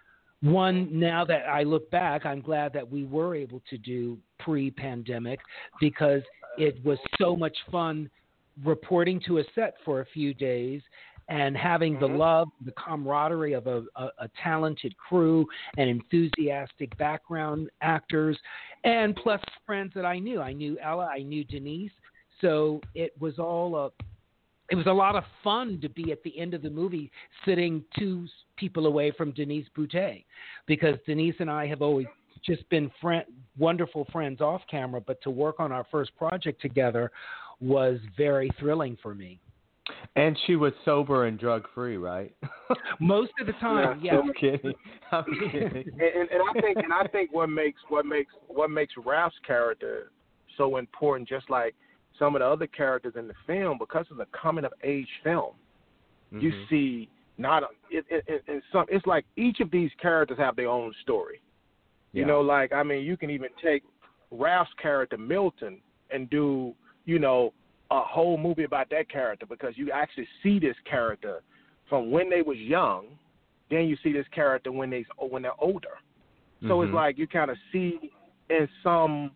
[SPEAKER 5] one, now that I look back, I'm glad that we were able to do pre-pandemic, because it was so much fun reporting to a set for a few days and having the love, the camaraderie of a, a, a talented crew and enthusiastic background actors, and plus friends that I knew. I knew Ella, I knew Denise, so it was all a It was a lot of fun to be at the end of the movie sitting two people away from Denise Boutet, because Denise and I have always just been friend, wonderful friends off camera, but to work on our first project together was very thrilling for me.
[SPEAKER 7] And she was sober and drug-free, right?
[SPEAKER 5] Most of the time, yeah.
[SPEAKER 7] I'm kidding. I'm kidding.
[SPEAKER 8] and, and I think, and I think what makes what makes what makes Ralph's character so important, just like some of the other characters in the film, because of the coming of age film, mm-hmm. you see not a, it, it, it, it, some. It's like each of these characters have their own story. Yeah. You know, like I mean, you can even take Ralph's character Milton and do you know a whole movie about that character, because you actually see this character from when they was young, then you see this character when they when they're older. So mm-hmm. it's like you kind of see in some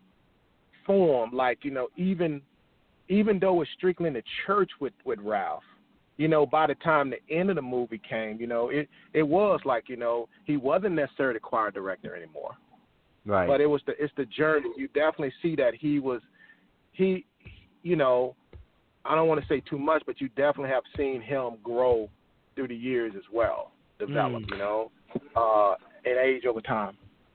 [SPEAKER 8] form, like you know, even. Even though it's strictly in the church with, with Ralph, you know, by the time the end of the movie came, you know, it, it was like, you know, he wasn't necessarily the choir director anymore.
[SPEAKER 7] Right.
[SPEAKER 8] But it was the it's the journey. You definitely see that he was, he, you know, I don't want to say too much, but you definitely have seen him grow through the years as well, develop, mm. you know, uh, in age over time.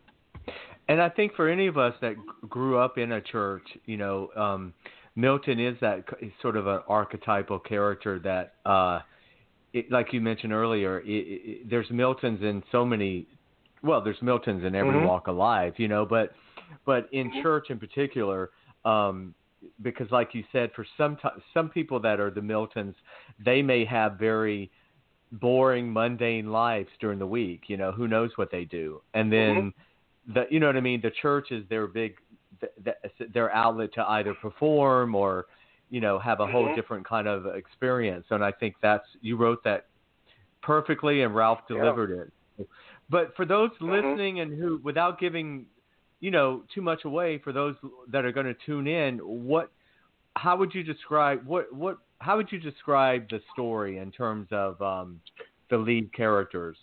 [SPEAKER 7] And I think for any of us that grew up in a church, you know, um, Milton is that sort of an archetypal character that, uh, it, like you mentioned earlier, it, it, there's Miltons in so many. Well, there's Miltons in every mm-hmm. walk of life, you know. But but in church in particular, um, because like you said, for some t- some people that are the Miltons, they may have very boring, mundane lives during the week. You know, who knows what they do, and then mm-hmm. the you know what I mean. The church is their big. Their outlet to either perform or, you know, have a whole different kind of experience. And I think that's, you wrote that perfectly and Ralph delivered yeah. it. But for those mm-hmm. listening and who, without giving, you know, too much away, for those that are going to tune in, what, how would you describe, what, what, how would you describe the story in terms of um, the lead characters?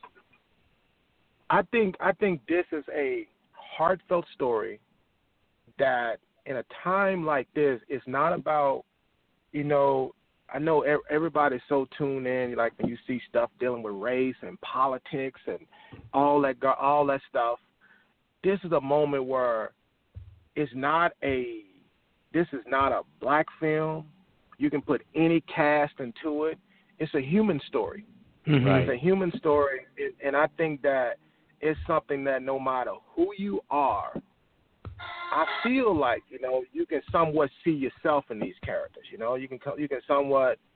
[SPEAKER 8] I think, I think this is a heartfelt story that in a time like this, it's not about, you know, I know everybody's so tuned in, like when you see stuff dealing with race and politics and all that, all that stuff. This is a moment where it's not a, this is not a black film. You can put any cast into it. It's a human story. Mm-hmm. Right? It's a human story, and I think that it's something that no matter who you are, I feel like, you know, you can somewhat see yourself in these characters. You know, you can you can somewhat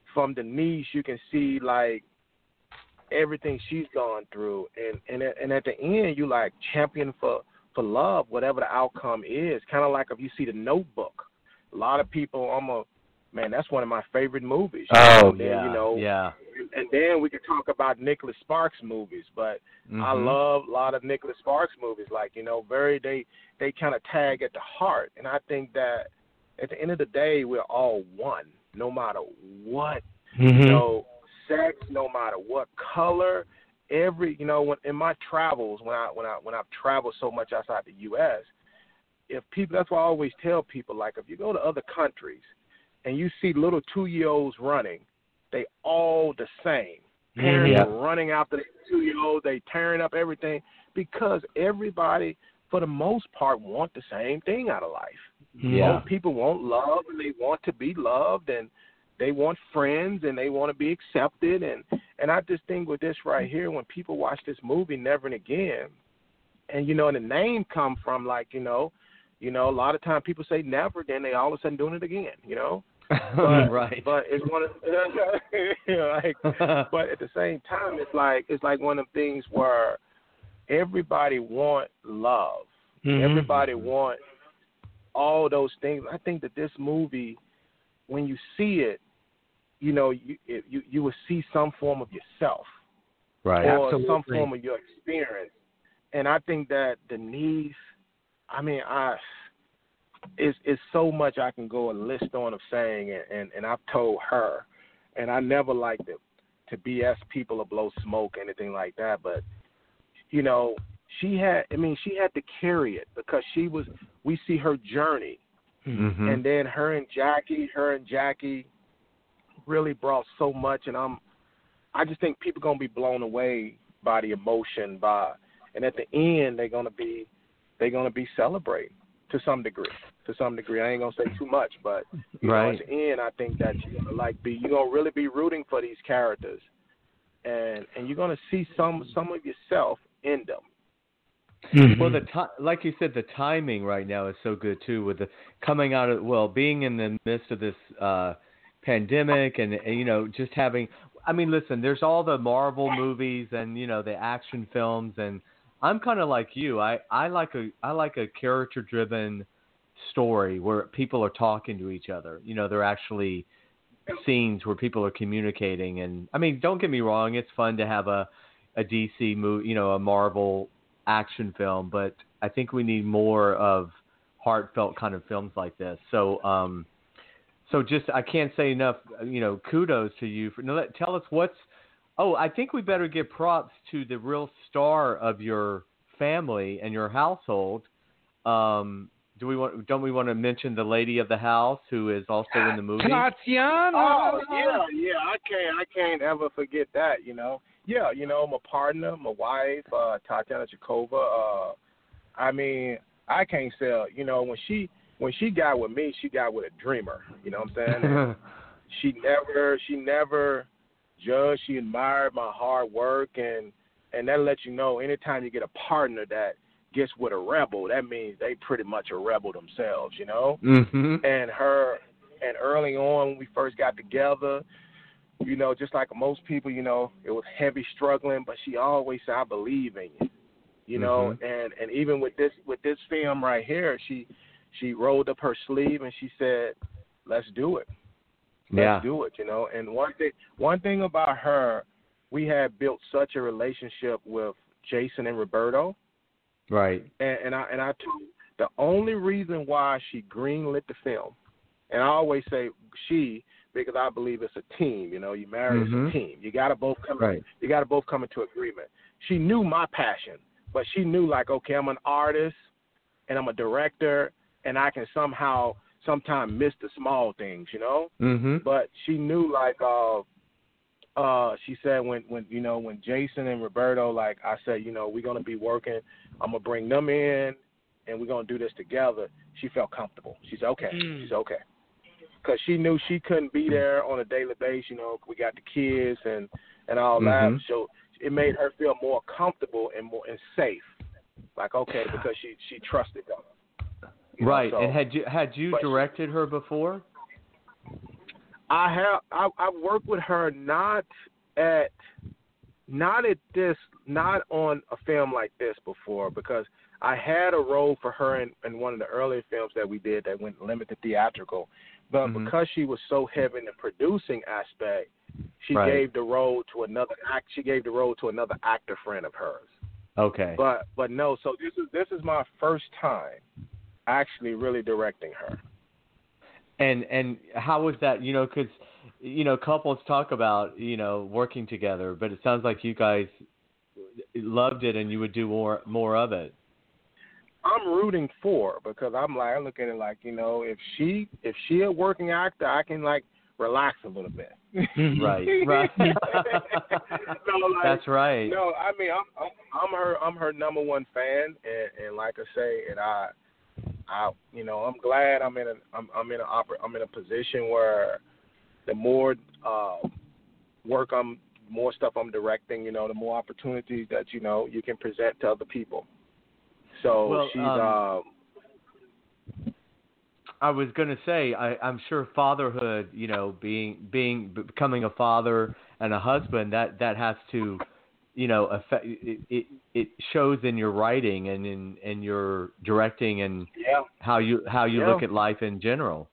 [SPEAKER 8] from Denise, you can see like everything she's gone through, and and at, and at the end, you like champion for for love, whatever the outcome is. Kind of like if you see The Notebook, a lot of people almost, man, that's one of my favorite movies.
[SPEAKER 7] Oh
[SPEAKER 8] and then,
[SPEAKER 7] yeah,
[SPEAKER 8] you know,
[SPEAKER 7] yeah.
[SPEAKER 8] And then we could talk about Nicholas Sparks movies, but
[SPEAKER 7] mm-hmm.
[SPEAKER 8] I love a lot of Nicholas Sparks movies. Like, you know, very they they kind of tag at the heart, and I think that at the end of the day, we're all one, no matter what,
[SPEAKER 5] mm-hmm.
[SPEAKER 8] you know, sex, no matter what color. Every, you know, when in my travels, when I when I when I've traveled so much outside the U S, if people, that's why I always tell people, like, if you go to other countries and you see little two-year-olds running, they all the same. Parents
[SPEAKER 7] yeah.
[SPEAKER 8] are running after the two-year-olds, they tearing up everything because everybody, for the most part, want the same thing out of life.
[SPEAKER 7] Yeah.
[SPEAKER 8] Most people want love, and they want to be loved, and they want friends, and they want to be accepted. And, and I just think with this right here, when people watch this movie, Never and Again, and, you know, and the name come from, like, you know, you know, a lot of time people say never, then they all of a sudden doing it again, you know. But,
[SPEAKER 7] right.
[SPEAKER 8] But it's one of, you know, like, but at the same time, it's like it's like one of the things where everybody want love,
[SPEAKER 5] mm-hmm.
[SPEAKER 8] everybody want all those things. I think that this movie, when you see it, you know, you it, you you will see some form of yourself,
[SPEAKER 7] right,
[SPEAKER 8] or
[SPEAKER 5] Absolutely.
[SPEAKER 8] some form of your experience, and I think that Denise, I mean, I. It's, it's so much I can go a list on of saying, and, and, and I've told her, and I never like to, to B S people or blow smoke, anything like that, but, you know, she had, I mean, she had to carry it because she was, we see her journey,
[SPEAKER 7] mm-hmm.
[SPEAKER 8] and then her and Jackie, her and Jackie really brought so much, and I'm, I just think people going to be blown away by the emotion, by, and at the end, they're going to be, they're going to be celebrating. To some degree, to some degree, I ain't gonna say too much, but you
[SPEAKER 7] right.
[SPEAKER 8] know, at the end, I think that you're gonna like be, you're gonna really be rooting for these characters, and and you're gonna see some some of yourself in them.
[SPEAKER 7] Mm-hmm. Well, the ti- like you said, the timing right now is so good too, with the coming out of well, being in the midst of this uh, pandemic, and, and you know, just having. I mean, listen, there's all the Marvel movies and you know the action films and. I'm kind of like you. I, I like a I like a character-driven story where people are talking to each other. You know, they're actually scenes where people are communicating. And I mean, don't get me wrong, it's fun to have a a D C movie, you know, a Marvel action film, but I think we need more of heartfelt kind of films like this. So, um, so just I can't say enough. You know, kudos to you for. Now, tell us what's. Oh, I think we better give props to the real star of your family and your household. Um, do we want? Don't we want to mention the lady of the house who is also in the movie?
[SPEAKER 5] Tatiana.
[SPEAKER 8] Oh yeah, yeah. I can't, I can't ever forget that. You know, yeah. You know, my partner, my wife, uh, Tatiana Chikova. Uh, I mean, I can't sell. You know, when she when she got with me, she got with a dreamer. You know what I'm saying? And she never, she never. Judge, she admired my hard work, and and that lets you know anytime you get a partner that gets with a rebel, that means they pretty much a rebel themselves, you know.
[SPEAKER 7] Mm-hmm.
[SPEAKER 8] And her, and early on when we first got together, you know, just like most people, you know, it was heavy struggling, but she always said, "I believe in you," you know.
[SPEAKER 7] Mm-hmm.
[SPEAKER 8] And and even with this with this film right here, she she rolled up her sleeve and she said, "Let's do it." Let's
[SPEAKER 7] yeah.
[SPEAKER 8] do it, you know. And one thing, one thing about her, we had built such a relationship with Jason and Roberto.
[SPEAKER 7] Right.
[SPEAKER 8] And, and I and I told the only reason why she greenlit the film, and I always say she because I believe it's a team. You know, you marry
[SPEAKER 7] mm-hmm.
[SPEAKER 8] as a team. You got to both come.
[SPEAKER 7] Right.
[SPEAKER 8] You got to both come into agreement. She knew my passion, but she knew like, okay, I'm an artist and I'm a director, and I can somehow. Sometimes miss the small things, you know.
[SPEAKER 7] Mm-hmm.
[SPEAKER 8] But she knew, like, uh, uh, she said when, when you know, when Jason and Roberto, like I said, you know, we're gonna be working. I'm gonna bring them in, and we're gonna do this together. She felt comfortable. She said, okay. Mm. She said, okay, because she knew she couldn't be there on a daily basis. You know, we got the kids and and all
[SPEAKER 7] mm-hmm.
[SPEAKER 8] that. So it made her feel more comfortable and more and safe. Like, okay, because she she trusted them. You
[SPEAKER 7] right,
[SPEAKER 8] know, so,
[SPEAKER 7] and had you had you
[SPEAKER 8] but,
[SPEAKER 7] directed her before?
[SPEAKER 8] I have I, I've worked with her not at not at this not on a film like this before, because I had a role for her in, in one of the earlier films that we did that went limited theatrical. But mm-hmm. because she was so heavy in the producing aspect, she right. gave the role to another act. She gave the role to another actor friend of hers.
[SPEAKER 7] Okay.
[SPEAKER 8] But but no. So this is this is my first time actually really directing her.
[SPEAKER 7] And and how was that? You know, because you know couples talk about you know working together, but it sounds like you guys loved it and you would do more more of it.
[SPEAKER 8] I'm rooting for her because I'm like I look at it like you know if she if she a working actor, I can like relax a little bit.
[SPEAKER 7] Right, right.
[SPEAKER 8] no, like,
[SPEAKER 7] That's right.
[SPEAKER 8] No, I mean I'm, I'm I'm her I'm her number one fan, and, and like I say, and I I you know I'm glad I'm in a I'm I'm in a oper- I'm in a position where the more uh, work I'm more stuff I'm directing, you know, the more opportunities that you know you can present to other people. So
[SPEAKER 7] well,
[SPEAKER 8] she's.
[SPEAKER 7] Um,
[SPEAKER 8] um,
[SPEAKER 7] I was going to say, I, I'm sure fatherhood, you know, being being becoming a father and a husband, that, that has to, you know, affect it, it. It shows in your writing and in and your directing and
[SPEAKER 8] yeah.
[SPEAKER 7] how you how you
[SPEAKER 8] yeah.
[SPEAKER 7] look at life in general.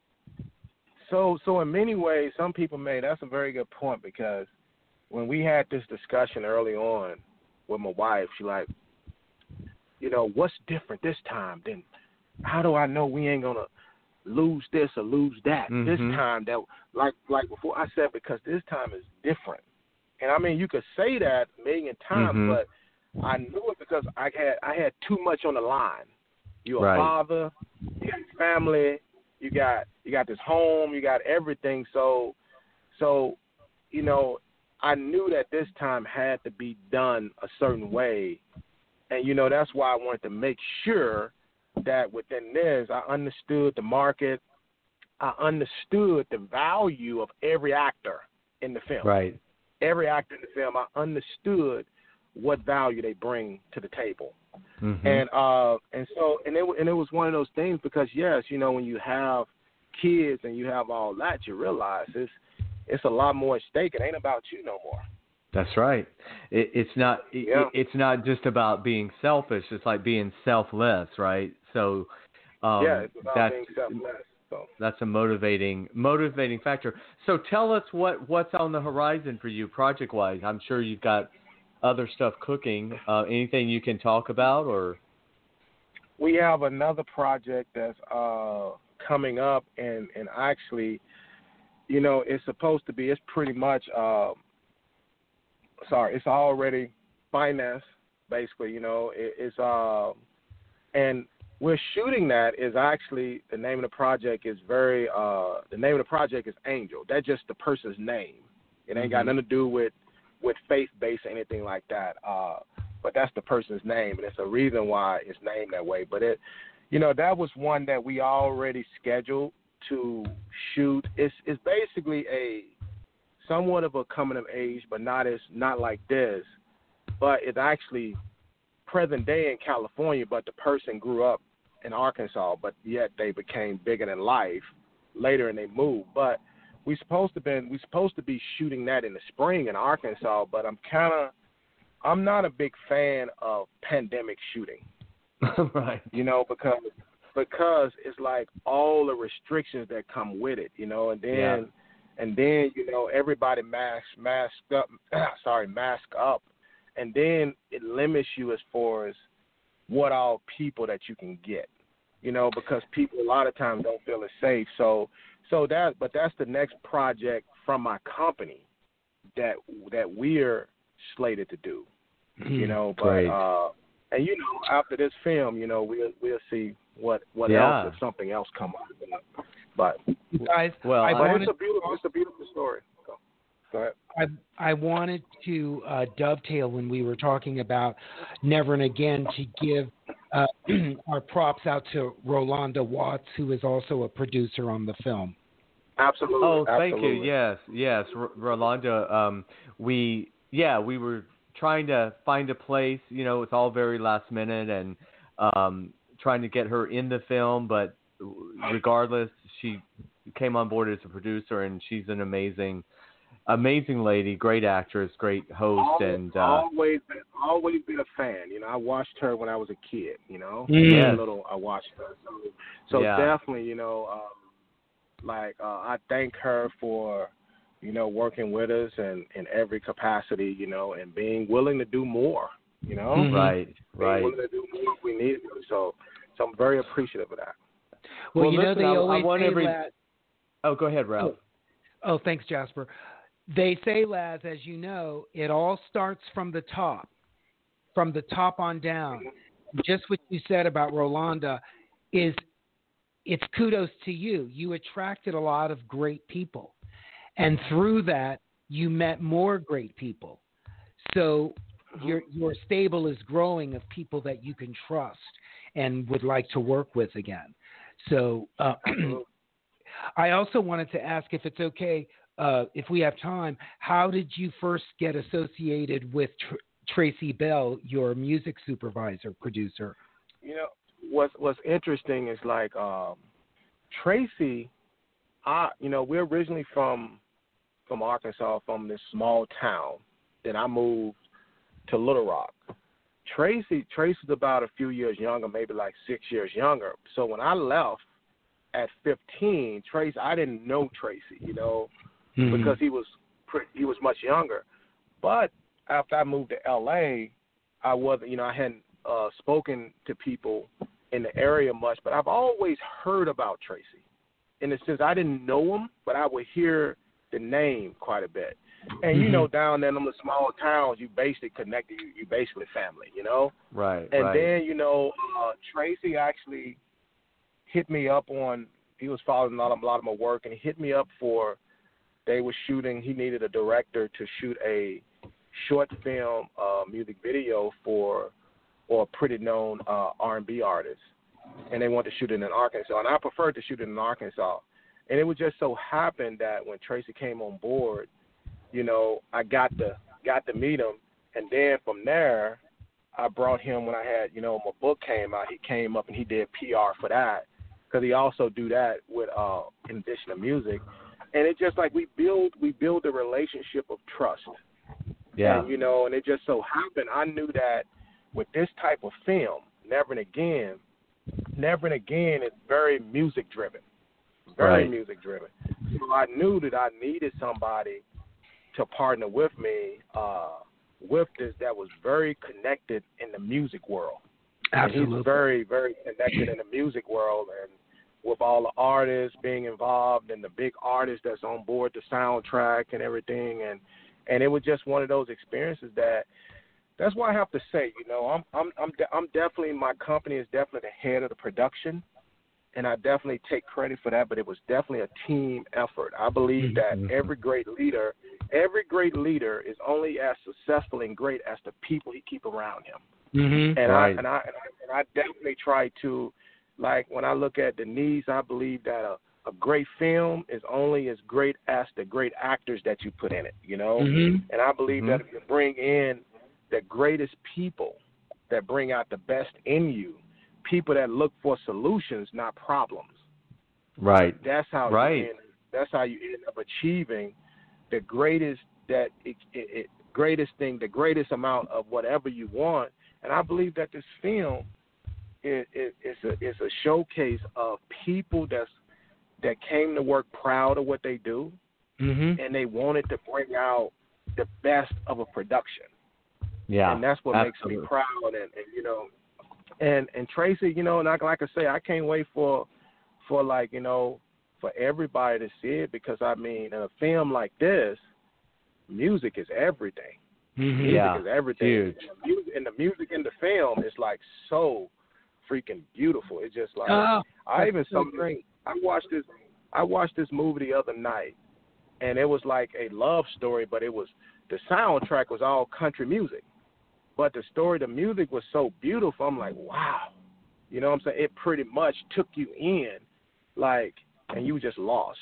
[SPEAKER 8] So so in many ways, some people may. That's a very good point because when we had this discussion early on with my wife, she like. You know, what's different this time? Then how do I know we ain't going to lose this or lose that?
[SPEAKER 7] Mm-hmm.
[SPEAKER 8] This time that, like like before I said, because this time is different. And, I mean, you could say that a million times,
[SPEAKER 7] mm-hmm.
[SPEAKER 8] but I knew it because I had I had too much on the line. You're
[SPEAKER 7] right.
[SPEAKER 8] a father, you got family, you got you got this home, you got everything. So, so you know, I knew that this time had to be done a certain way. And, you know, that's why I wanted to make sure that within this, I understood the market. I understood the value of every actor in the film.
[SPEAKER 7] Right.
[SPEAKER 8] Every actor in the film, I understood what value they bring to the table.
[SPEAKER 7] Mm-hmm.
[SPEAKER 8] And uh, and so and it and it was one of those things because, yes, you know, when you have kids and you have all that, you realize it's, it's a lot more at stake. It ain't about you no more.
[SPEAKER 7] That's right. It, it's not. It,
[SPEAKER 8] yeah.
[SPEAKER 7] It's not just about being selfish. It's like being selfless, right? So, um,
[SPEAKER 8] yeah, it's about
[SPEAKER 7] that's,
[SPEAKER 8] being selfless. So.
[SPEAKER 7] That's a motivating, motivating factor. So, tell us what, what's on the horizon for you, project wise. I'm sure you've got other stuff cooking. Uh, anything you can talk about, or?
[SPEAKER 8] We have another project that's uh, coming up, and and actually, you know, it's supposed to be. It's pretty much. Uh, Sorry, it's already financed, basically, you know. It, it's uh, and we're shooting that is actually, the name of the project is very, uh, the name of the project is Angel. That's just the person's name. It ain't mm-hmm. got nothing to do with, with faith-based or anything like that. Uh, but that's the person's name, and it's a reason why it's named that way. But, it, you know, that was one that we already scheduled to shoot. It's, it's basically a, somewhat of a coming of age, but not as not like this. But it's actually present day in California, but the person grew up in Arkansas, but yet they became bigger than life later and they moved. But we supposed to been we supposed to be shooting that in the spring in Arkansas, but I'm kind of I'm not a big fan of pandemic shooting.
[SPEAKER 7] Right.
[SPEAKER 8] You know, because because it's like all the restrictions that come with it, you know, and then yeah. And then, you know, everybody mask, mask up, sorry, mask up. And then it limits you as far as what all people that you can get, you know, because people a lot of times don't feel it's safe. So, so that, but that's the next project from my company that, that we're slated to do, you know, but,
[SPEAKER 7] Great.
[SPEAKER 8] uh, and, you know, after this film, you know, we'll, we'll see what, what
[SPEAKER 7] yeah.
[SPEAKER 8] else, if something else comes up. But
[SPEAKER 5] guys,
[SPEAKER 7] well,
[SPEAKER 5] I
[SPEAKER 8] but
[SPEAKER 5] wanted,
[SPEAKER 8] it's a beautiful, it's a beautiful story. So, go ahead.
[SPEAKER 5] I I wanted to uh, dovetail when we were talking about Never and Again to give uh, our props out to Rolanda Watts, who is also a producer on the film.
[SPEAKER 8] Absolutely.
[SPEAKER 7] Oh, thank
[SPEAKER 8] absolutely.
[SPEAKER 7] you. Yes, yes, R- Rolanda. Um, we yeah, we were trying to find a place. You know, it's all very last minute, and um, trying to get her in the film, but regardless, she came on board as a producer, and she's an amazing, amazing lady, great actress, great host,
[SPEAKER 8] always,
[SPEAKER 7] and uh,
[SPEAKER 8] always, been, always been a fan. You know, I watched her when I was a kid. You know,
[SPEAKER 7] yes.
[SPEAKER 8] little I watched her. So, so
[SPEAKER 7] yeah.
[SPEAKER 8] definitely, you know, um, like uh, I thank her for, you know, working with us and in every capacity, you know, and being willing to do more. You know,
[SPEAKER 7] mm-hmm. right,
[SPEAKER 8] being
[SPEAKER 7] right.
[SPEAKER 8] willing to do more if we need to. So, so I'm very appreciative of that.
[SPEAKER 5] Well,
[SPEAKER 7] well
[SPEAKER 5] you
[SPEAKER 7] listen,
[SPEAKER 5] know, they
[SPEAKER 7] I,
[SPEAKER 5] always
[SPEAKER 7] I want
[SPEAKER 5] say
[SPEAKER 7] every.
[SPEAKER 5] that.
[SPEAKER 7] Oh, go ahead, Ralph.
[SPEAKER 5] Oh, oh, thanks, Jasper. They say, Laz, as you know, it all starts from the top, from the top on down. Just what you said about Rolanda is, it's kudos to you. You attracted a lot of great people, and through that, you met more great people. So your your stable is growing of people that you can trust and would like to work with again. So uh, I also wanted to ask, if it's okay, uh, if we have time, how did you first get associated with Tr- Tracy Bell, your music supervisor, producer?
[SPEAKER 8] You know, what's what's interesting is like um, Tracy. I you know we're originally from from Arkansas, from this small town. Then I moved to Little Rock. Tracy Tracy's about a few years younger, maybe like six years younger. So when I left at fifteen, Tracy, I didn't know Tracy, you know, mm-hmm. because he was pretty, he was much younger. But after I moved to L A, I wasn't, you know, I hadn't uh, spoken to people in the area much, but I've always heard about Tracy. In the sense, I didn't know him, but I would hear the name quite a bit. And, mm-hmm. you know, down there in the small towns, you basically connected, you, you basically family, you know?
[SPEAKER 7] Right,
[SPEAKER 8] And
[SPEAKER 7] right.
[SPEAKER 8] then, you know, uh, Tracy actually hit me up on, he was following a lot, of, a lot of my work, and he hit me up for, they were shooting, he needed a director to shoot a short film uh, music video for, or a pretty known uh, R and B artist. And they wanted to shoot it in Arkansas. And I preferred to shoot it in Arkansas. And it would just so happen that when Tracy came on board, you know, I got to got to meet him, and then from there, I brought him when I had, you know, my book came out. He came up and he did P R for that, because he also do that with, uh, in addition to music, and it just like we build we build a relationship of trust.
[SPEAKER 7] Yeah.
[SPEAKER 8] And, you know, and it just so happened I knew that with this type of film, Never and Again, Never and Again is very music driven, very
[SPEAKER 7] right.
[SPEAKER 8] music driven. So I knew that I needed somebody to partner with me uh, with this that was very connected in the music world.
[SPEAKER 5] Absolutely.
[SPEAKER 8] And he's very, very connected in the music world, and with all the artists being involved and the big artists that's on board the soundtrack and everything. And, and it was just one of those experiences that, that's why I have to say, you know, I'm, I'm, I'm, de- I'm definitely, my company is definitely the head of the production, and I definitely take credit for that, but it was definitely a team effort. I believe that
[SPEAKER 7] mm-hmm.
[SPEAKER 8] every great leader, every great leader is only as successful and great as the people he keep around him.
[SPEAKER 5] Mm-hmm.
[SPEAKER 8] And,
[SPEAKER 7] right.
[SPEAKER 8] I, and, I, and I and I definitely try to, like when I look at the needs, I believe that a, a great film is only as great as the great actors that you put in it, you know?
[SPEAKER 5] Mm-hmm.
[SPEAKER 8] And I believe
[SPEAKER 7] mm-hmm.
[SPEAKER 8] that if you bring in the greatest people that bring out the best in you, people that look for solutions, not problems.
[SPEAKER 7] Right.
[SPEAKER 8] That's how
[SPEAKER 7] right.
[SPEAKER 8] you end, that's how you end up achieving the greatest that it, it, it, greatest thing, the greatest amount of whatever you want. And I believe that this film is, is, is, a, is a showcase of people that's that came to work proud of what they do,
[SPEAKER 5] mm-hmm.
[SPEAKER 8] and they wanted to bring out the best of a production.
[SPEAKER 7] Yeah,
[SPEAKER 8] and that's what
[SPEAKER 7] absolutely.
[SPEAKER 8] makes me proud. And, and you know, and and Tracy, you know, and like, like I say, I can't wait for for like you know for everybody to see it, because I mean, in a film like this, music is everything.
[SPEAKER 5] Mm-hmm.
[SPEAKER 8] Music
[SPEAKER 7] yeah,
[SPEAKER 8] is everything.
[SPEAKER 7] huge.
[SPEAKER 8] And the, music, and the music in the film is like so freaking beautiful. It's just like
[SPEAKER 5] oh,
[SPEAKER 8] I even
[SPEAKER 5] so
[SPEAKER 8] saw
[SPEAKER 5] great.
[SPEAKER 8] I watched this. I watched this movie the other night, and it was like a love story, but it was the soundtrack was all country music, but the story, the music was so beautiful. I'm like, wow, you know what I'm saying? It pretty much took you in, like, and you were just lost.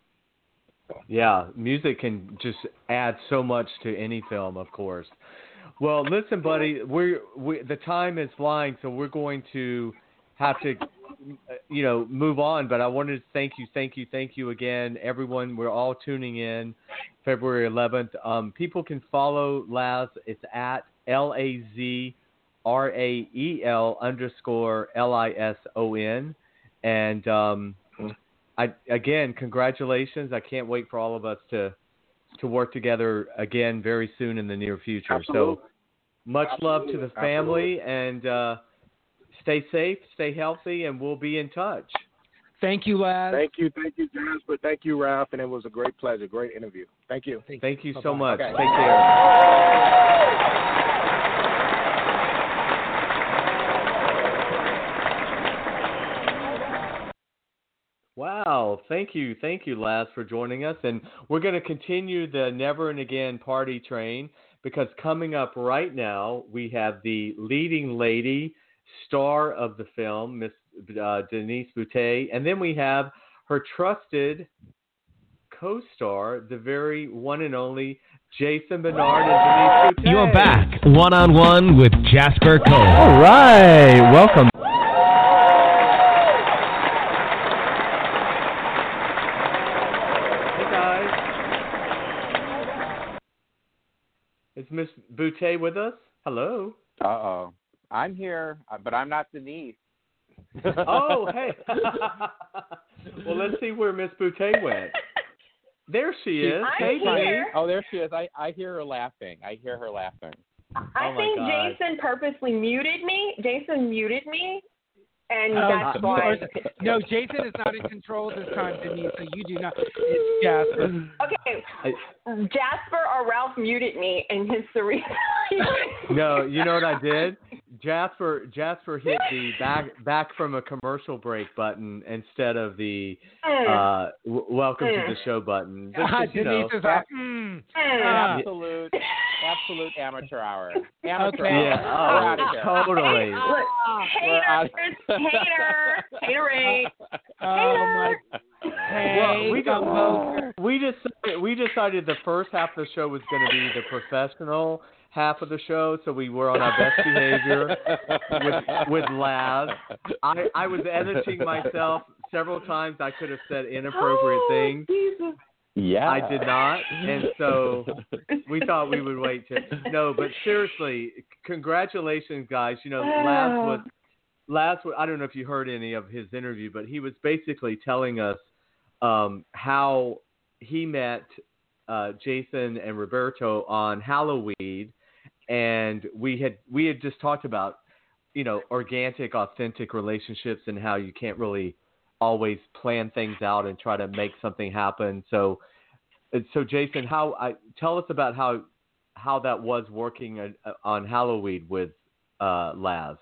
[SPEAKER 7] Yeah, music can just add so much to any film, of course. Well, listen, buddy, we're we, the time is flying, so we're going to have to you know, move on, but I wanted to thank you, thank you, thank you again, everyone. We're all tuning in February eleventh. Um, people can follow Laz. It's at L A Z R A E L underscore L I S O N. And um, I again, congratulations. I can't wait for all of us to to work together again very soon in the near future.
[SPEAKER 8] Absolutely.
[SPEAKER 7] So much
[SPEAKER 8] Absolutely.
[SPEAKER 7] love to the family, and uh, stay safe, stay healthy, and we'll be in touch.
[SPEAKER 5] Thank you, Laz.
[SPEAKER 8] Thank you, thank you, Jasper. Thank you, Ralph, and it was a great pleasure, great interview. Thank you.
[SPEAKER 7] Thank, Thank you
[SPEAKER 5] Bye-bye.
[SPEAKER 7] so much.
[SPEAKER 8] Okay.
[SPEAKER 7] Take care. Wow, thank you, thank you, Laz, for joining us. And we're going to continue the Never and Again party train, because coming up right now, we have the leading lady, star of the film, Miss uh, Denise Boutet, and then we have her trusted co-star, the very one and only Jason Bernard and Denise Boutet.
[SPEAKER 6] You're back, one-on-one with Jasper Cole.
[SPEAKER 7] All right, welcome. Is Miss Boutet with us? Hello.
[SPEAKER 9] Uh-oh. I'm here, but I'm not Denise.
[SPEAKER 7] Oh, hey. Well, let's see where Miss Boutet went. There she is.
[SPEAKER 10] I'm
[SPEAKER 7] Hey,
[SPEAKER 10] here.
[SPEAKER 7] Denise.
[SPEAKER 9] Oh, there she is. I, I hear her laughing. I hear her laughing.
[SPEAKER 10] I
[SPEAKER 7] Oh, my
[SPEAKER 10] think
[SPEAKER 7] God.
[SPEAKER 10] Jason purposely muted me. Jason muted me, and
[SPEAKER 5] Oh,
[SPEAKER 10] that's
[SPEAKER 5] of
[SPEAKER 10] why.
[SPEAKER 5] course. No, Jason is not in control this time, Denise, so you do not. It's Jasper.
[SPEAKER 10] Okay,
[SPEAKER 7] I,
[SPEAKER 10] Jasper or Ralph muted me in his cerebral.
[SPEAKER 7] no, you know what I did? Jasper Jasper hit the back back from a commercial break button instead of the uh, w- welcome
[SPEAKER 10] Mm.
[SPEAKER 7] to the show button. Just,
[SPEAKER 5] Ah,
[SPEAKER 7] you know.
[SPEAKER 5] Denise is like, mm.
[SPEAKER 10] Mm.
[SPEAKER 5] Ah.
[SPEAKER 9] Absolute, absolute amateur hour. Amateur
[SPEAKER 5] Okay.
[SPEAKER 9] hour.
[SPEAKER 7] Yeah,
[SPEAKER 9] We're
[SPEAKER 7] oh,
[SPEAKER 9] outta here.
[SPEAKER 7] totally.
[SPEAKER 10] Look,
[SPEAKER 9] We're out-
[SPEAKER 10] haters, hater, haterade,
[SPEAKER 5] Oh, my. Hey,
[SPEAKER 7] Well, we just,
[SPEAKER 5] composer.
[SPEAKER 7] we decided we decided the first half of the show was going to be the professional half of the show, so we were on our best behavior with with Laz. I I was editing myself several times. I could have said inappropriate
[SPEAKER 10] Oh,
[SPEAKER 7] things.
[SPEAKER 10] Jesus.
[SPEAKER 9] Yeah.
[SPEAKER 7] I did not, and so we thought we would wait to. No, but seriously, congratulations, guys. You know, Laz was Laz. was- I don't know if you heard any of his interview, but he was basically telling us um, how he met uh, Jason and Roberto on Halloween, and we had we had just talked about, you know, organic, authentic relationships and how you can't really always plan things out and try to make something happen. So, so Jason, how I tell us about how how that was working on, on Halloween with uh, Laz.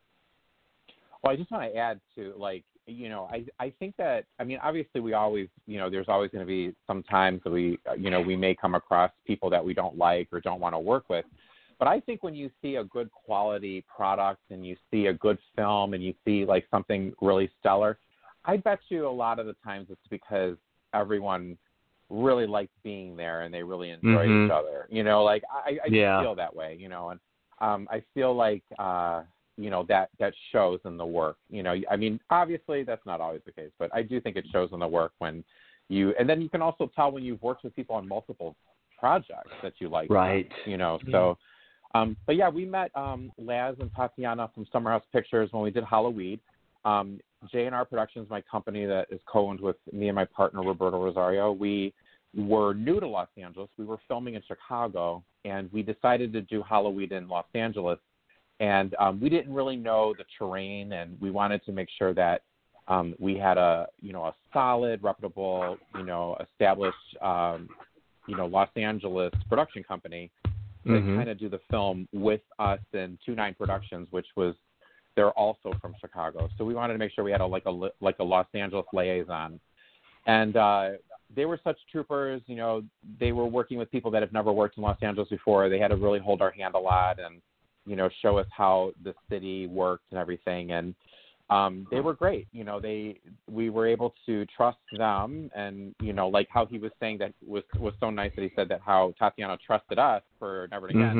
[SPEAKER 9] Well, I just want to add to, like, you know, I, I think that, I mean, obviously we always, you know, there's always going to be some times that we, you know, we may come across people that we don't like or don't want to work with. But I think when you see a good quality product and you see a good film and you see like something really stellar, I bet you a lot of the times it's because everyone really likes being there and they really enjoy
[SPEAKER 7] Mhm.
[SPEAKER 9] each other. You know, like I, I
[SPEAKER 7] Yeah.
[SPEAKER 9] feel that way, you know, and um, I feel like, uh, you know, that, that shows in the work. You know, I mean, obviously that's not always the case, but I do think it shows in the work when you, and then you can also tell when you've worked with people on multiple projects that you like.
[SPEAKER 7] Right.
[SPEAKER 9] Them, you know, so, um, but yeah, we met um, Laz and Tatiana from Summerhouse Pictures when we did Halloween. Um, J and R Productions, my company that is co-owned with me and my partner, Roberto Rosario, we were new to Los Angeles. We were filming in Chicago, and we decided to do Halloween in Los Angeles. And um, we didn't really know the terrain, and we wanted to make sure that um, we had a, you know, a solid, reputable, you know, established, um, you know, Los Angeles production company to
[SPEAKER 7] Mhm.
[SPEAKER 9] kind of do the film with us in two nine Productions, which was, they're also from Chicago. So we wanted to make sure we had a, like a like a Los Angeles liaison. And uh, they were such troopers, you know, they were working with people that have never worked in Los Angeles before. They had to really hold our hand a lot and, you know, show us how the city worked and everything. And um, they were great. You know, they, we were able to trust them. And, you know, like how he was saying that was, was so nice that he said that how Tatiana trusted us for Never Again.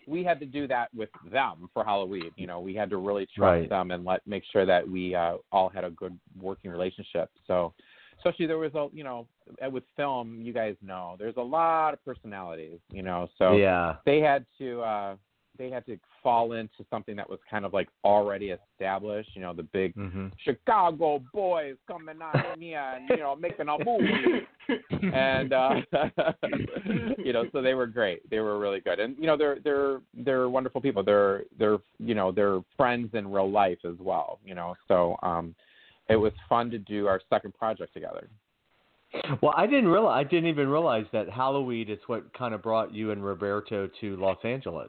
[SPEAKER 9] we had to do that with them for Halloween. You know, we had to really trust
[SPEAKER 7] Right.
[SPEAKER 9] them and let make sure that we uh, all had a good working relationship. So, especially there was a, you know, with film, you guys know, there's a lot of personalities. You know, so
[SPEAKER 7] Yeah.
[SPEAKER 9] they had to uh, they had to fall into something that was kind of like already established. You know, the big
[SPEAKER 7] Mm-hmm.
[SPEAKER 9] Chicago boys coming out here and, you know, making a movie. And uh, you know, so they were great. They were really good, and you know, they're they're they're wonderful people. They're they're you know they're friends in real life as well. You know, so um, it was fun to do our second project together.
[SPEAKER 7] Well, I didn't realize I didn't even realize that Halloween is what kind of brought you and Roberto to Los Angeles.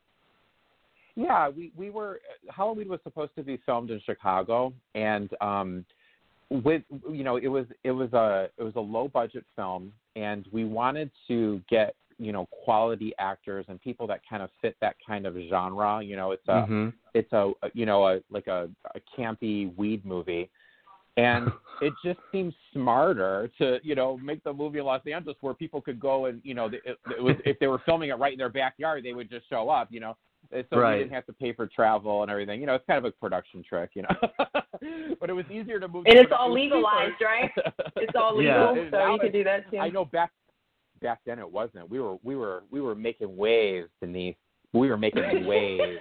[SPEAKER 9] Yeah, we we were Halloween was supposed to be filmed in Chicago, and um, with you know it was it was a it was a low budget film, and we wanted to get you know quality actors and people that kind of fit that kind of genre. You know, it's a
[SPEAKER 7] Mm-hmm.
[SPEAKER 9] it's a you know a like a, a campy weed movie, and it just seems smarter to you know make the movie in Los Angeles where people could go and you know it, it was if they were filming it right in their backyard, they would just show up. You know. So
[SPEAKER 7] Right.
[SPEAKER 9] we didn't have to pay for travel and everything. You know, it's kind of a production trick, you know. But it was easier to move.
[SPEAKER 10] And
[SPEAKER 9] to
[SPEAKER 10] it's all
[SPEAKER 9] production
[SPEAKER 10] legalized,
[SPEAKER 9] cheaper.
[SPEAKER 10] right? It's all
[SPEAKER 7] Yeah.
[SPEAKER 10] legal, so you can do that too.
[SPEAKER 9] I know back back then it wasn't. We were we were we were making waves, Denise. We were making waves.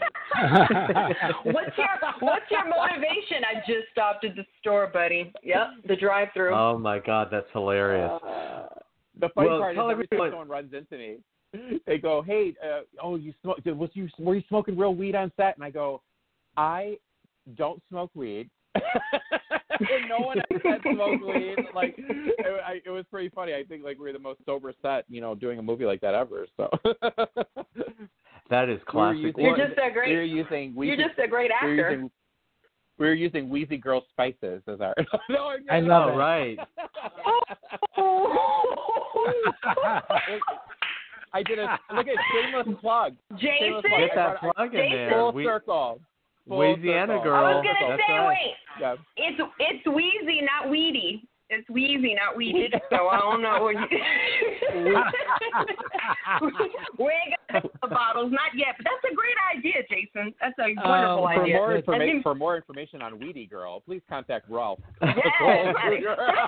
[SPEAKER 10] What's your What's your motivation? I just stopped at the store, buddy. Yep, the drive-through.
[SPEAKER 7] Oh my God, that's hilarious.
[SPEAKER 9] Uh, the funny
[SPEAKER 7] Well,
[SPEAKER 9] part is
[SPEAKER 7] tell
[SPEAKER 9] every time
[SPEAKER 7] everyone-
[SPEAKER 9] someone runs into me, they go, "Hey, uh, oh, you smoke? Was you were you smoking real weed on set?" And I go, "I don't smoke weed." And no one on set smoked weed. Like it, I, it was pretty funny. I think like we were the most sober set, you know, doing a movie like that ever. So
[SPEAKER 7] That is classic.
[SPEAKER 9] We were using,
[SPEAKER 10] You're just a great.
[SPEAKER 9] We were using. Wheezy,
[SPEAKER 10] You're just a great
[SPEAKER 9] we were
[SPEAKER 10] actor.
[SPEAKER 9] using, we were using Wheezy Girl Spices as our. No,
[SPEAKER 5] I love
[SPEAKER 7] Oh,
[SPEAKER 5] it.
[SPEAKER 7] right.
[SPEAKER 9] I did a look at shameless plug.
[SPEAKER 10] Jason,
[SPEAKER 7] Get that
[SPEAKER 9] I brought-
[SPEAKER 7] plug in
[SPEAKER 10] Jason-
[SPEAKER 7] there.
[SPEAKER 9] Full
[SPEAKER 7] We-
[SPEAKER 9] circle. Full
[SPEAKER 7] Louisiana
[SPEAKER 9] circle.
[SPEAKER 7] girl.
[SPEAKER 10] I was gonna
[SPEAKER 7] That's
[SPEAKER 10] say,
[SPEAKER 7] right.
[SPEAKER 10] wait,
[SPEAKER 9] Yeah.
[SPEAKER 10] it's it's Wheezy, not Weedy. It's Wheezy, not Weedy. So I don't know. What you... we ain't got the bottles, not yet. But that's a great idea, Jason. That's a wonderful
[SPEAKER 5] Um,
[SPEAKER 9] For
[SPEAKER 10] idea.
[SPEAKER 9] more,
[SPEAKER 10] And
[SPEAKER 9] informa-
[SPEAKER 10] then-
[SPEAKER 9] for more information on Weedy Girl, please contact Ralph.
[SPEAKER 10] Yes, right.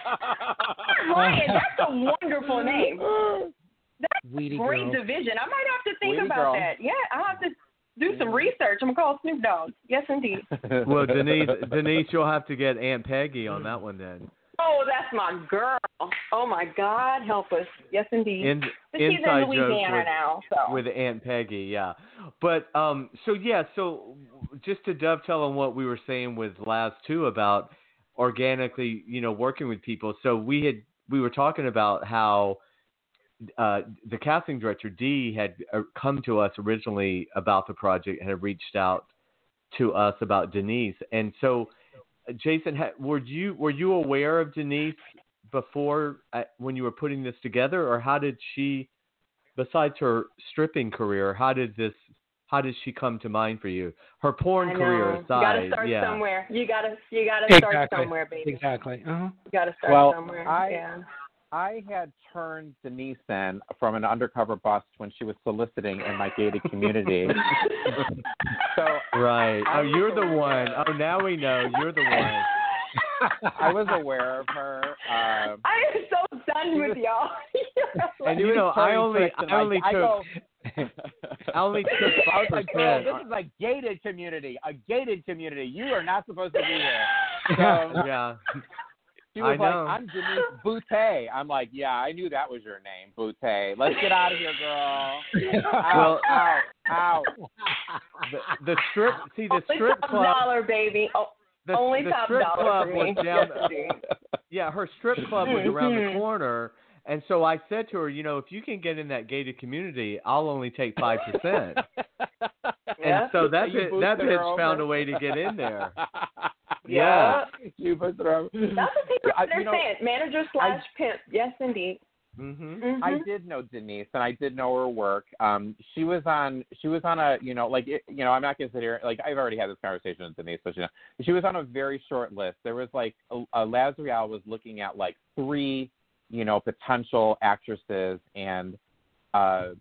[SPEAKER 10] Ryan, that's a wonderful name. That's
[SPEAKER 5] Weedy
[SPEAKER 10] a great
[SPEAKER 5] girl.
[SPEAKER 10] division. I might have to think
[SPEAKER 9] Weedy
[SPEAKER 10] about
[SPEAKER 9] girl.
[SPEAKER 10] that. Yeah, I'll have to do some research. I'm going to call Snoop Dogg. Yes, indeed.
[SPEAKER 7] Well, Denise, Denise, you'll have to get Aunt Peggy on that one then.
[SPEAKER 10] Oh, that's my girl. Oh, my God. Help us. Yes, indeed.
[SPEAKER 7] In,
[SPEAKER 10] but she's
[SPEAKER 7] inside
[SPEAKER 10] in Louisiana
[SPEAKER 7] joke with,
[SPEAKER 10] now. So.
[SPEAKER 7] with Aunt Peggy, yeah. But um, so yeah, so just to dovetail on what we were saying with Laz too about organically, you know, working with people. So we had we were talking about how uh, the casting director Dee had uh, come to us originally about the project and had reached out to us about Denise, and so. Jason, were you were you aware of Denise before uh, when you were putting this together, or how did she, besides her stripping career, how did this how did she come to mind for you? Her porn
[SPEAKER 10] I know.
[SPEAKER 7] career
[SPEAKER 10] You got to
[SPEAKER 7] aside,
[SPEAKER 10] start
[SPEAKER 7] yeah.
[SPEAKER 10] somewhere. You got to you got to
[SPEAKER 5] Exactly.
[SPEAKER 10] start somewhere, baby.
[SPEAKER 5] Exactly. Uh-huh.
[SPEAKER 10] You got to start
[SPEAKER 9] Well,
[SPEAKER 10] somewhere.
[SPEAKER 9] I-
[SPEAKER 10] yeah.
[SPEAKER 9] I had turned Denise in from an undercover bust when she was soliciting in my gated community. So
[SPEAKER 7] Right.
[SPEAKER 9] I
[SPEAKER 7] Oh, you're
[SPEAKER 9] was
[SPEAKER 7] the
[SPEAKER 9] aware-
[SPEAKER 7] one. Oh, now we know you're the one.
[SPEAKER 9] I was aware of her. Um,
[SPEAKER 10] I am so done with y'all.
[SPEAKER 7] And
[SPEAKER 9] she
[SPEAKER 7] you
[SPEAKER 9] was
[SPEAKER 7] know, I
[SPEAKER 9] pulling
[SPEAKER 7] only
[SPEAKER 9] tricks and
[SPEAKER 7] I only
[SPEAKER 9] I
[SPEAKER 7] took
[SPEAKER 9] go,
[SPEAKER 7] I only took
[SPEAKER 9] I
[SPEAKER 7] five
[SPEAKER 9] was like, girl,
[SPEAKER 7] percent.
[SPEAKER 9] this is a gated community, a gated community. You are not supposed to be here. So
[SPEAKER 7] Yeah.
[SPEAKER 9] she was
[SPEAKER 7] I
[SPEAKER 9] like,
[SPEAKER 7] know.
[SPEAKER 9] I'm Denise Boutte. I'm like, yeah, I knew that was your name, Boutte. Let's get out of here, girl. Out,
[SPEAKER 7] Well-
[SPEAKER 9] out, out.
[SPEAKER 7] The, the strip, see the
[SPEAKER 10] Only
[SPEAKER 7] strip
[SPEAKER 10] top
[SPEAKER 7] club.
[SPEAKER 10] dollar, baby. Oh,
[SPEAKER 7] The,
[SPEAKER 10] only
[SPEAKER 7] the
[SPEAKER 10] top
[SPEAKER 7] strip
[SPEAKER 10] dollar
[SPEAKER 7] club
[SPEAKER 10] for
[SPEAKER 7] was
[SPEAKER 10] me.
[SPEAKER 7] down.
[SPEAKER 10] Yes, indeed.
[SPEAKER 7] Yeah, her strip club was around the
[SPEAKER 10] Mhm.
[SPEAKER 7] corner, and so I said to her, you know, if you can get in that gated community, I'll only take five percent.
[SPEAKER 10] Yeah.
[SPEAKER 7] And so that
[SPEAKER 9] You
[SPEAKER 7] bit,
[SPEAKER 9] boosted
[SPEAKER 7] that
[SPEAKER 9] her
[SPEAKER 7] bitch
[SPEAKER 9] over.
[SPEAKER 7] found a way to get in there.
[SPEAKER 10] Yeah.
[SPEAKER 9] You boosted her over.
[SPEAKER 10] That's what people
[SPEAKER 9] I- you know,
[SPEAKER 10] understand. Manager slash pimp. Yes, indeed.
[SPEAKER 7] hmm
[SPEAKER 10] Mhm.
[SPEAKER 9] I did know Denise, and I did know her work. Um, she was on, she was on a, you know, like, it, you know, I'm not gonna sit here, like, I've already had this conversation with Denise, but you know, she was on a very short list. There was like, a, a Laz Real was looking at like three, you know, potential actresses, and uh,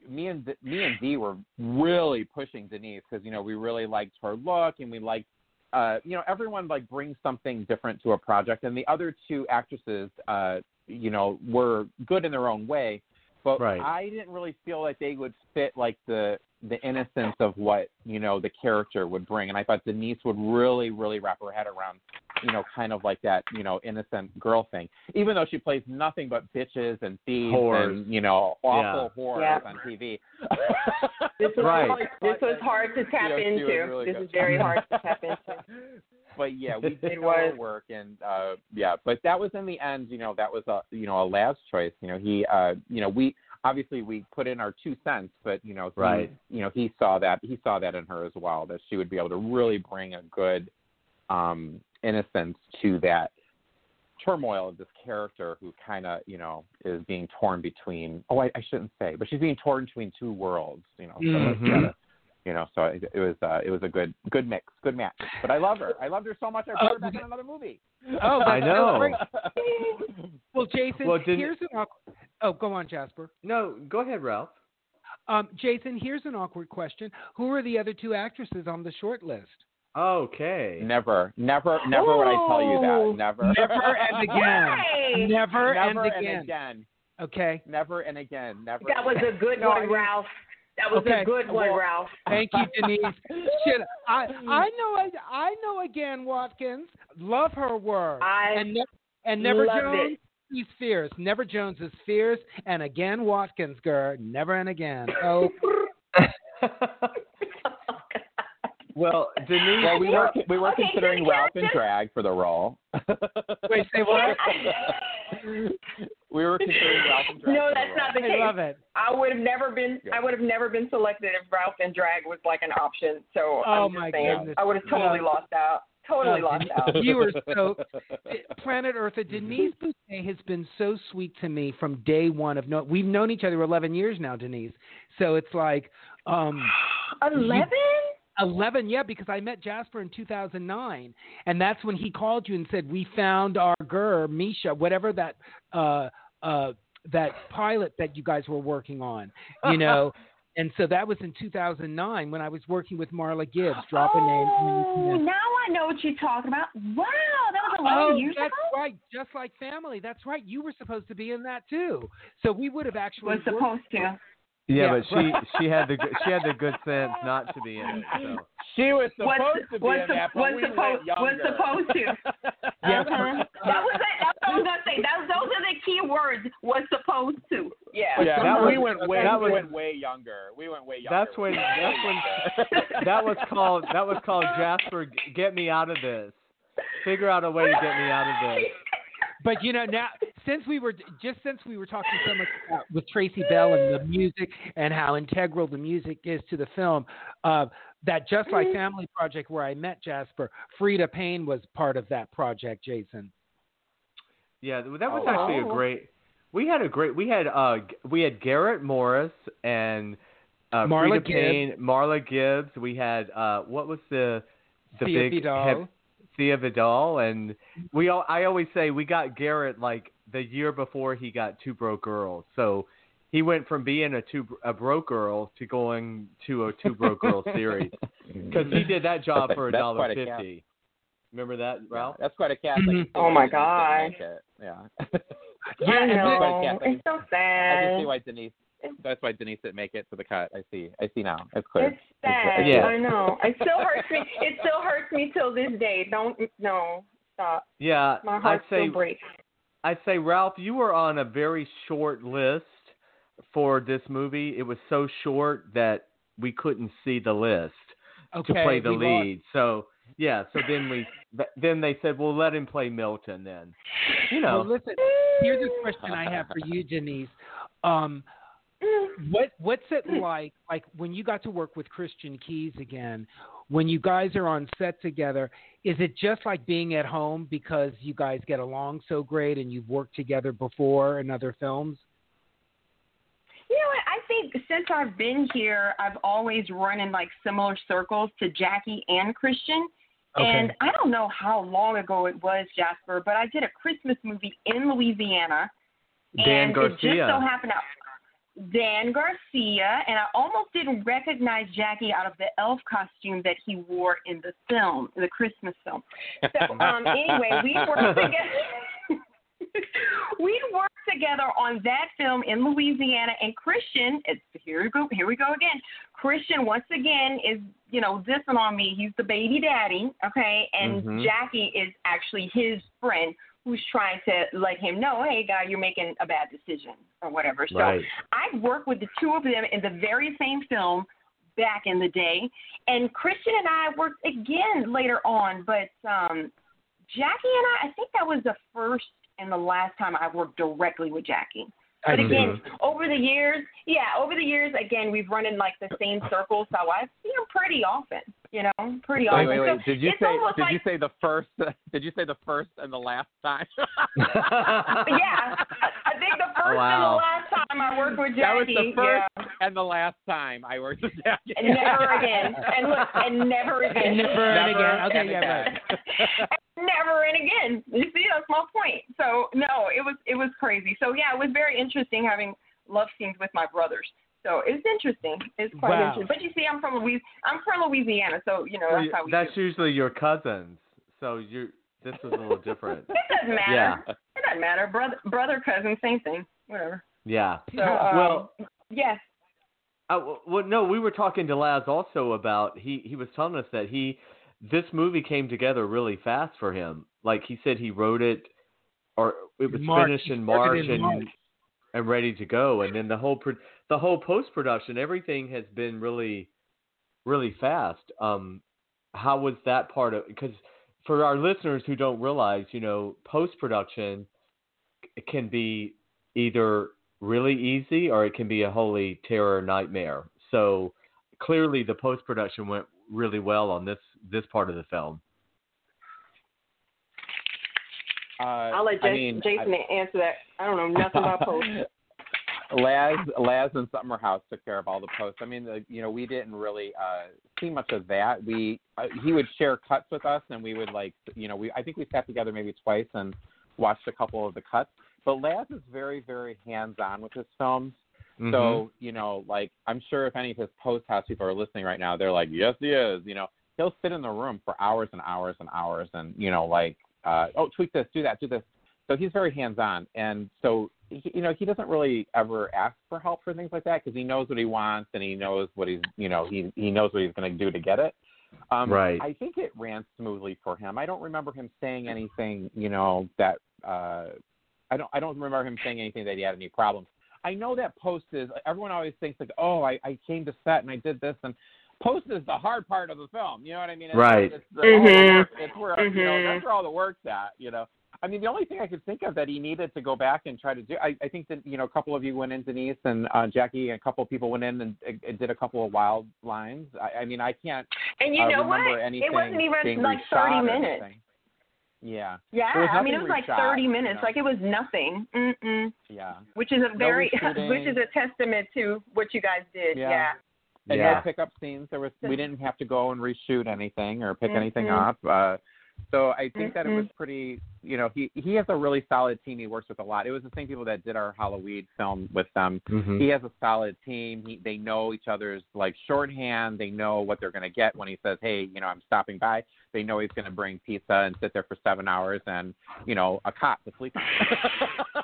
[SPEAKER 9] me and me and Dee were really pushing Denise because you know we really liked her look and we liked uh, you know everyone like brings something different to a project, and the other two actresses uh, you know were good in their own way, but
[SPEAKER 7] right.
[SPEAKER 9] I didn't really feel like they would fit like the the innocence of what you know the character would bring, and I thought Denise would really really wrap her head around you know kind of like that you know innocent girl thing, even though she plays nothing but bitches and thieves
[SPEAKER 7] Whores.
[SPEAKER 9] and you know awful
[SPEAKER 7] yeah.
[SPEAKER 9] whores
[SPEAKER 10] yeah.
[SPEAKER 9] on T V.
[SPEAKER 10] This was
[SPEAKER 7] right.
[SPEAKER 10] hard, this was hard to tap
[SPEAKER 9] you know,
[SPEAKER 10] into.
[SPEAKER 9] Really
[SPEAKER 10] this
[SPEAKER 9] good.
[SPEAKER 10] is very hard to tap into.
[SPEAKER 9] But yeah, we did
[SPEAKER 10] It
[SPEAKER 9] our
[SPEAKER 10] was.
[SPEAKER 9] work, and uh, yeah, but that was in the end, you know, that was a you know a Laz choice. You know, he, uh, you know, we obviously we put in our two cents, but you know, he,
[SPEAKER 7] right.
[SPEAKER 9] you know, he saw that he saw that in her as well, that she would be able to really bring a good um, innocence to that turmoil of this character who kind of you know is being torn between. Oh, I, I shouldn't say, but she's being torn between two worlds. You know, so
[SPEAKER 7] mm-hmm.
[SPEAKER 9] it's gotta, You know, so it, it was uh, it was a good good mix, good match. But I love her. I loved her so much. I brought her back in another movie.
[SPEAKER 5] Oh,
[SPEAKER 7] I know.
[SPEAKER 5] Well, Jason,
[SPEAKER 7] well, didn't...
[SPEAKER 5] here's an awkward. Oh, go on, Jasper.
[SPEAKER 7] No, go ahead, Ralph.
[SPEAKER 5] Um, Jason, here's an awkward question. Who are the other two actresses on the short list?
[SPEAKER 7] Okay.
[SPEAKER 9] Never, never, never would I tell you that. Never.
[SPEAKER 5] Never and again.
[SPEAKER 10] Hey.
[SPEAKER 5] Never,
[SPEAKER 9] never
[SPEAKER 5] and again.
[SPEAKER 9] and again.
[SPEAKER 5] Okay.
[SPEAKER 9] Never and again. Never.
[SPEAKER 10] That was a good
[SPEAKER 5] No, I
[SPEAKER 10] one,
[SPEAKER 5] mean-
[SPEAKER 10] Ralph. That was
[SPEAKER 5] Okay.
[SPEAKER 10] a good one,
[SPEAKER 5] Well,
[SPEAKER 10] Ralph.
[SPEAKER 5] Thank you, Denise. Shit, I I know I know again, Watkins. Love her work.
[SPEAKER 10] I
[SPEAKER 5] and ne- and Never
[SPEAKER 10] loved
[SPEAKER 5] Jones.
[SPEAKER 10] it.
[SPEAKER 5] She's fierce. Never Jones is fierce, and again Watkins, girl. Never and again. Oh.
[SPEAKER 7] Well, Denise.
[SPEAKER 9] Well, we were we were
[SPEAKER 10] Okay,
[SPEAKER 9] considering
[SPEAKER 10] good
[SPEAKER 9] Ralph and
[SPEAKER 10] character.
[SPEAKER 9] Drag for the role.
[SPEAKER 5] Wait, say what?
[SPEAKER 9] We were considering Ralph and Drag.
[SPEAKER 10] No,
[SPEAKER 9] for the
[SPEAKER 10] that's
[SPEAKER 9] role.
[SPEAKER 10] not the
[SPEAKER 5] I
[SPEAKER 10] case.
[SPEAKER 5] love it.
[SPEAKER 10] I would have never been.
[SPEAKER 9] Yeah.
[SPEAKER 10] I would have never been selected if Ralph and Drag was like an option. So
[SPEAKER 5] Oh,
[SPEAKER 10] I'm just
[SPEAKER 5] my
[SPEAKER 10] saying,
[SPEAKER 5] goodness.
[SPEAKER 10] I would have totally
[SPEAKER 5] Yeah.
[SPEAKER 10] lost out. Totally
[SPEAKER 5] Oh,
[SPEAKER 10] lost out.
[SPEAKER 5] You were so Planet Earth. Denise Boutet has been so sweet to me from day one of no. We've known each other eleven years now, Denise. So it's like um,
[SPEAKER 10] Eleven.
[SPEAKER 5] eleven, yeah, because I met Jasper in two thousand nine, and that's when he called you and said, we found our girl, Misha, whatever that uh, uh, that pilot that you guys were working on, you know. And so that was in two thousand nine when I was working with Marla Gibbs. Drop a name.
[SPEAKER 10] Oh, now I know what you're talking about. Wow, that was eleven
[SPEAKER 5] Oh,
[SPEAKER 10] years
[SPEAKER 5] that's
[SPEAKER 10] ago.
[SPEAKER 5] right. Just like Family. That's right. You were supposed to be in that too. So we would have actually
[SPEAKER 10] Was supposed to.
[SPEAKER 7] Yeah,
[SPEAKER 5] Yeah,
[SPEAKER 7] but she she had the good- she had the good sense not to be in it. So.
[SPEAKER 9] She was supposed
[SPEAKER 10] Was,
[SPEAKER 9] to be
[SPEAKER 10] was,
[SPEAKER 9] in that, but
[SPEAKER 10] was,
[SPEAKER 9] we
[SPEAKER 10] supposed,
[SPEAKER 9] went
[SPEAKER 10] was
[SPEAKER 9] younger.
[SPEAKER 10] supposed to.
[SPEAKER 5] Yeah.
[SPEAKER 10] Uh-huh. That was it. That's what I was gonna say. That, those are the key words. Was supposed to. Yeah.
[SPEAKER 9] Yeah,
[SPEAKER 7] That
[SPEAKER 9] we
[SPEAKER 7] was-
[SPEAKER 9] went way
[SPEAKER 7] that
[SPEAKER 9] we
[SPEAKER 7] was-
[SPEAKER 9] went way younger. We went way younger.
[SPEAKER 7] That's when that's when that was called that was called Jasper. Get me out of this. Figure out a way to get me out of this.
[SPEAKER 5] But you know, now since we were just since we were talking so much about, with Tracy Bell and the music and how integral the music is to the film, uh, that Just Like Family project where I met Jasper, Frida Payne was part of that project. Jason.
[SPEAKER 7] Yeah, that was
[SPEAKER 10] Oh.
[SPEAKER 7] actually a great. We had a great. We had uh we had Garrett Morris and uh,
[SPEAKER 5] Marla
[SPEAKER 7] Frida Payne, Marla Gibbs. We had uh what was the the
[SPEAKER 5] Thea
[SPEAKER 7] big
[SPEAKER 5] Vidal.
[SPEAKER 7] head- Thea Vidal, and we all. I always say we got Garrett like the year before he got Two Broke Girls. So he went from being a two a broke girl to going to a Two Broke Girls series because he did that job
[SPEAKER 9] That's a-
[SPEAKER 7] for a
[SPEAKER 9] that's
[SPEAKER 7] dollar
[SPEAKER 9] quite a
[SPEAKER 7] fifty. Remember that, Ralph?
[SPEAKER 9] That's quite a cast.
[SPEAKER 5] Mhm.
[SPEAKER 9] I can see
[SPEAKER 10] Oh
[SPEAKER 9] why
[SPEAKER 10] my
[SPEAKER 9] Denise didn't
[SPEAKER 10] God.
[SPEAKER 9] make it. Yeah.
[SPEAKER 5] Yeah,
[SPEAKER 10] I
[SPEAKER 5] and
[SPEAKER 10] know.
[SPEAKER 9] then-
[SPEAKER 10] It's so
[SPEAKER 9] I can
[SPEAKER 10] sad.
[SPEAKER 9] see why Denise. That's why Denise didn't make it to the cut. I see. I see now. It's clear.
[SPEAKER 10] It's sad.
[SPEAKER 7] Yeah.
[SPEAKER 10] I know. It still hurts me. It still hurts me till this day. Don't no stop.
[SPEAKER 7] Yeah,
[SPEAKER 10] My
[SPEAKER 7] I'd
[SPEAKER 10] heart
[SPEAKER 7] say
[SPEAKER 10] still breaks.
[SPEAKER 7] I'd say Ralph, you were on a very short list for this movie. It was so short that we couldn't see the list
[SPEAKER 5] Okay,
[SPEAKER 7] to play the
[SPEAKER 5] we lost-
[SPEAKER 7] lead. So yeah, so then we then they said, well, let him play Milton then. You know.
[SPEAKER 5] Well, listen. Here's a question I have for you, Denise. Um, what what's it like? Like when you got to work with Christian Keys again, when you guys are on set together, is it just like being at home because you guys get along so great and you've worked together before in other films?
[SPEAKER 10] You know what? I think since I've been here, I've always run in like similar circles to Jackie and Christian.
[SPEAKER 5] Okay.
[SPEAKER 10] And I don't know how long ago it was, Jasper, but I did a Christmas movie in Louisiana.
[SPEAKER 7] Dan
[SPEAKER 10] and it just
[SPEAKER 7] Garcia.
[SPEAKER 10] so happened out. Dan Garcia, and I almost didn't recognize Jackie out of the elf costume that he wore in the film, the Christmas film. So um, anyway, we worked together. We'd worked together on that film in Louisiana, and Christian, it's, here we go, here we go again. Christian, once again, is, you know, dissing on me. He's the baby daddy, okay, and mm-hmm. Jackie is actually his friend who's trying to let him know, hey, guy, you're making a bad decision or whatever. So
[SPEAKER 7] right.
[SPEAKER 10] I worked with the two of them in the very same film back in the day, and Christian and I worked again later on, but um, Jackie and I, I think that was the first and the last time I worked directly with Jackie. But
[SPEAKER 5] I
[SPEAKER 10] again,
[SPEAKER 5] see.
[SPEAKER 10] over the years, yeah, over the years, again, we've run in like the same circle, so I see him pretty often, you know, pretty
[SPEAKER 9] wait,
[SPEAKER 10] often.
[SPEAKER 9] Wait, wait,
[SPEAKER 10] so
[SPEAKER 9] did you
[SPEAKER 10] it's
[SPEAKER 9] say? Did
[SPEAKER 10] like,
[SPEAKER 9] you say the first? Did you say the first and the last time?
[SPEAKER 10] yeah, I think the first
[SPEAKER 9] wow.
[SPEAKER 10] and the last time I worked with Jackie.
[SPEAKER 9] That was the first
[SPEAKER 10] yeah.
[SPEAKER 9] and the last time I worked with Jackie.
[SPEAKER 10] And never again. And look, and never again.
[SPEAKER 5] And never, never again. Okay,
[SPEAKER 9] and
[SPEAKER 5] yeah,
[SPEAKER 9] again.
[SPEAKER 5] right.
[SPEAKER 10] Never and again. You see, that's my point. So no, it was it was crazy. So yeah, it was very interesting having love scenes with my brothers. So it's interesting. It's quite
[SPEAKER 5] wow.
[SPEAKER 10] interesting. But you see, I'm from Louisiana. I'm from Louisiana, so you know
[SPEAKER 7] well,
[SPEAKER 10] that's how we.
[SPEAKER 7] That's
[SPEAKER 10] do.
[SPEAKER 7] usually your cousins. So you this was a little different.
[SPEAKER 10] It doesn't matter.
[SPEAKER 7] Yeah.
[SPEAKER 10] It doesn't matter. Brother, brother, cousin, same thing. Whatever.
[SPEAKER 7] Yeah.
[SPEAKER 10] So um,
[SPEAKER 7] well.
[SPEAKER 10] Yes.
[SPEAKER 7] Uh, well, no, we were talking to Laz also about he he was telling us that he this movie came together really fast for him. Like he said, he wrote it, or it was
[SPEAKER 5] March.
[SPEAKER 7] finished in March
[SPEAKER 5] in
[SPEAKER 7] and
[SPEAKER 5] March.
[SPEAKER 7] and ready to go. And then the whole pro- the whole post production, everything has been really, really fast. Um, how was that part of? Because for our listeners who don't realize, you know, post production can be either really easy or it can be a holy terror nightmare. So clearly, the post production went really well on this this part of the film.
[SPEAKER 10] Uh, I'll let Jason,
[SPEAKER 9] I mean,
[SPEAKER 10] Jason
[SPEAKER 9] I,
[SPEAKER 10] answer that. I don't know nothing about post.
[SPEAKER 9] Laz, Laz and Summer House took care of all the posts. I mean, the, you know, we didn't really uh, see much of that. We uh, he would share cuts with us, and we would like, you know, we I think we sat together maybe twice and watched a couple of the cuts. But Laz is very, very hands-on with his films. Mm-hmm. So, you know, like I'm sure if any of his post house people are listening right now, they're like, yes, he is. You know, he'll sit in the room for hours and hours and hours, and you know, like. Uh, oh, tweak this, do that, do this. So he's very hands-on, and so he, you know he doesn't really ever ask for help for things like that because he knows what he wants and he knows what he's you know he he knows what he's going to do to get it. Um,
[SPEAKER 7] right.
[SPEAKER 9] I think it ran smoothly for him. I don't remember him saying anything you know that uh, I don't I don't remember him saying anything that he had any problems. I know that post is everyone always thinks like oh I, I came to set and I did this and. Post is the hard part of the film, you know what I mean? It's,
[SPEAKER 7] right.
[SPEAKER 9] It's, the,
[SPEAKER 10] mm-hmm.
[SPEAKER 9] all the work, it's where
[SPEAKER 10] mm-hmm.
[SPEAKER 9] you know that's where all the work's at, you know. I mean, the only thing I could think of that he needed to go back and try to do, I, I think that you know a couple of you went in, Denise and uh, Jackie, and a couple of people went in and, and did a couple of wild lines. I, I mean, I can't.
[SPEAKER 10] And you
[SPEAKER 9] uh,
[SPEAKER 10] know
[SPEAKER 9] remember
[SPEAKER 10] what?
[SPEAKER 9] anything
[SPEAKER 10] It wasn't even
[SPEAKER 9] being
[SPEAKER 10] like
[SPEAKER 9] reshot
[SPEAKER 10] thirty
[SPEAKER 9] or
[SPEAKER 10] minutes.
[SPEAKER 9] anything. Yeah.
[SPEAKER 10] Yeah, I mean it was like
[SPEAKER 9] reshot,
[SPEAKER 10] thirty minutes,
[SPEAKER 9] you know?
[SPEAKER 10] like it was nothing. Mm-mm.
[SPEAKER 9] Yeah.
[SPEAKER 10] Which is a very,
[SPEAKER 9] no
[SPEAKER 10] which is a testament to what you guys did.
[SPEAKER 9] Yeah.
[SPEAKER 10] yeah.
[SPEAKER 9] And
[SPEAKER 7] yeah.
[SPEAKER 9] no pickup scenes. There was we didn't have to go and reshoot anything or pick
[SPEAKER 10] mm-hmm.
[SPEAKER 9] anything up. Uh, so I think
[SPEAKER 10] mm-hmm.
[SPEAKER 9] that it was pretty. You know, he he has a really solid team. He works with a lot. It was the same people that did our Halloween film with them.
[SPEAKER 7] Mm-hmm.
[SPEAKER 9] He has a solid team. He, they know each other's like shorthand. They know what they're going to get when he says, "Hey, you know, I'm stopping by." They know he's going to bring pizza and sit there for seven hours and you know a cot to sleep on.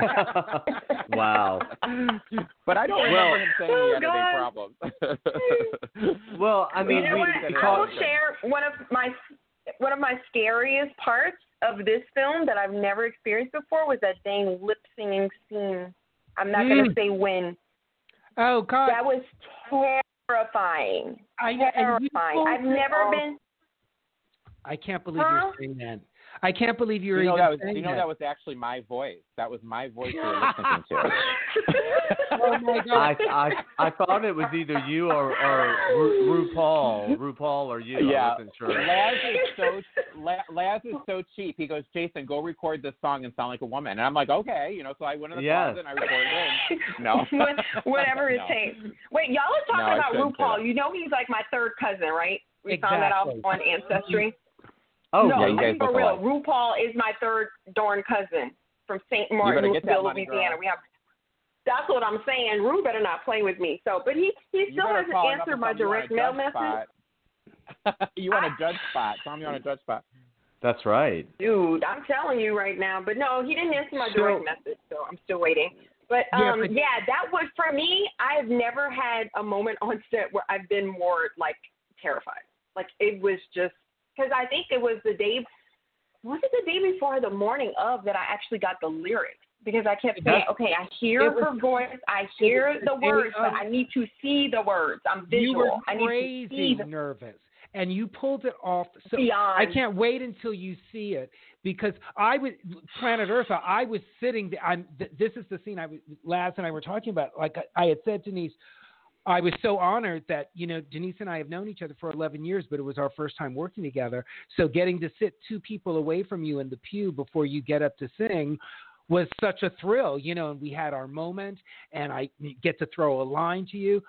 [SPEAKER 7] Wow.
[SPEAKER 9] But I don't remember
[SPEAKER 7] well,
[SPEAKER 9] him saying
[SPEAKER 10] oh
[SPEAKER 9] he had
[SPEAKER 10] God.
[SPEAKER 9] any problems.
[SPEAKER 7] well, I mean,
[SPEAKER 10] you know
[SPEAKER 7] we,
[SPEAKER 10] what?
[SPEAKER 7] we
[SPEAKER 10] I
[SPEAKER 7] call,
[SPEAKER 10] will share one of my one of my scariest parts of this film that I've never experienced before was that dang lip singing scene. I'm not mm. going to say when.
[SPEAKER 5] Oh God,
[SPEAKER 10] that was terrifying.
[SPEAKER 5] I,
[SPEAKER 10] terrifying. I've never
[SPEAKER 5] oh.
[SPEAKER 10] been.
[SPEAKER 5] I can't believe
[SPEAKER 10] huh?
[SPEAKER 5] you're saying that. I can't believe you're
[SPEAKER 9] you know
[SPEAKER 5] even
[SPEAKER 9] that was,
[SPEAKER 5] saying
[SPEAKER 9] You know
[SPEAKER 5] that.
[SPEAKER 9] that was actually my voice. That was my voice you were listening to.
[SPEAKER 5] Oh my God.
[SPEAKER 7] I, I I thought it was either you or, or Ru, RuPaul, RuPaul or you.
[SPEAKER 9] Yeah.
[SPEAKER 7] I wasn't sure.
[SPEAKER 9] Laz is so Laz is so cheap. He goes, Jason, go record this song and sound like a woman. And I'm like, okay, you know. So I went in the
[SPEAKER 7] yes.
[SPEAKER 9] closet and I recorded it. No,
[SPEAKER 10] whatever it
[SPEAKER 9] no.
[SPEAKER 10] takes. Wait, y'all are talking
[SPEAKER 9] no,
[SPEAKER 10] about RuPaul. You know he's like my third cousin, right? We
[SPEAKER 5] exactly.
[SPEAKER 10] found that out on Ancestry.
[SPEAKER 7] Oh,
[SPEAKER 10] no,
[SPEAKER 9] yeah, you guys
[SPEAKER 10] for
[SPEAKER 9] look
[SPEAKER 10] real.
[SPEAKER 9] alike.
[SPEAKER 10] RuPaul is my third darn cousin from Saint
[SPEAKER 9] You better
[SPEAKER 10] Martin,
[SPEAKER 9] get that
[SPEAKER 10] Louisville,
[SPEAKER 9] money,
[SPEAKER 10] Louisiana.
[SPEAKER 9] girl.
[SPEAKER 10] We have. That's what I'm saying. Rue better not play with me. So, but he he still hasn't answered my direct mail message.
[SPEAKER 9] You want a judge spot? Tell me you want a judge spot.
[SPEAKER 7] That's right.
[SPEAKER 10] Dude, I'm telling you right now. But no, he didn't answer my direct so, message, so I'm still waiting. But um, yeah, but, yeah, that was for me. I've never had a moment on set where I've been more like terrified. Like it was just because I think it was the day. Was it the day before, or the morning of, that I actually got the lyrics? Because I kept saying, okay, I hear her voice, I hear the words, but I need to see the words. I'm visual.
[SPEAKER 5] You were
[SPEAKER 10] I
[SPEAKER 5] crazy
[SPEAKER 10] need to see the-
[SPEAKER 5] nervous, and you pulled it off. So
[SPEAKER 10] Beyond.
[SPEAKER 5] I can't wait until you see it, because I was Planet Earth. I was sitting. I'm. This is the scene I was. Laz and I were talking about. Like I had said, Denise, I was so honored that, you know, Denise and I have known each other for eleven years, but it was our first time working together. So getting to sit two people away from you in the pew before you get up to sing was such a thrill, you know, and we had our moment, and I get to throw a line to you.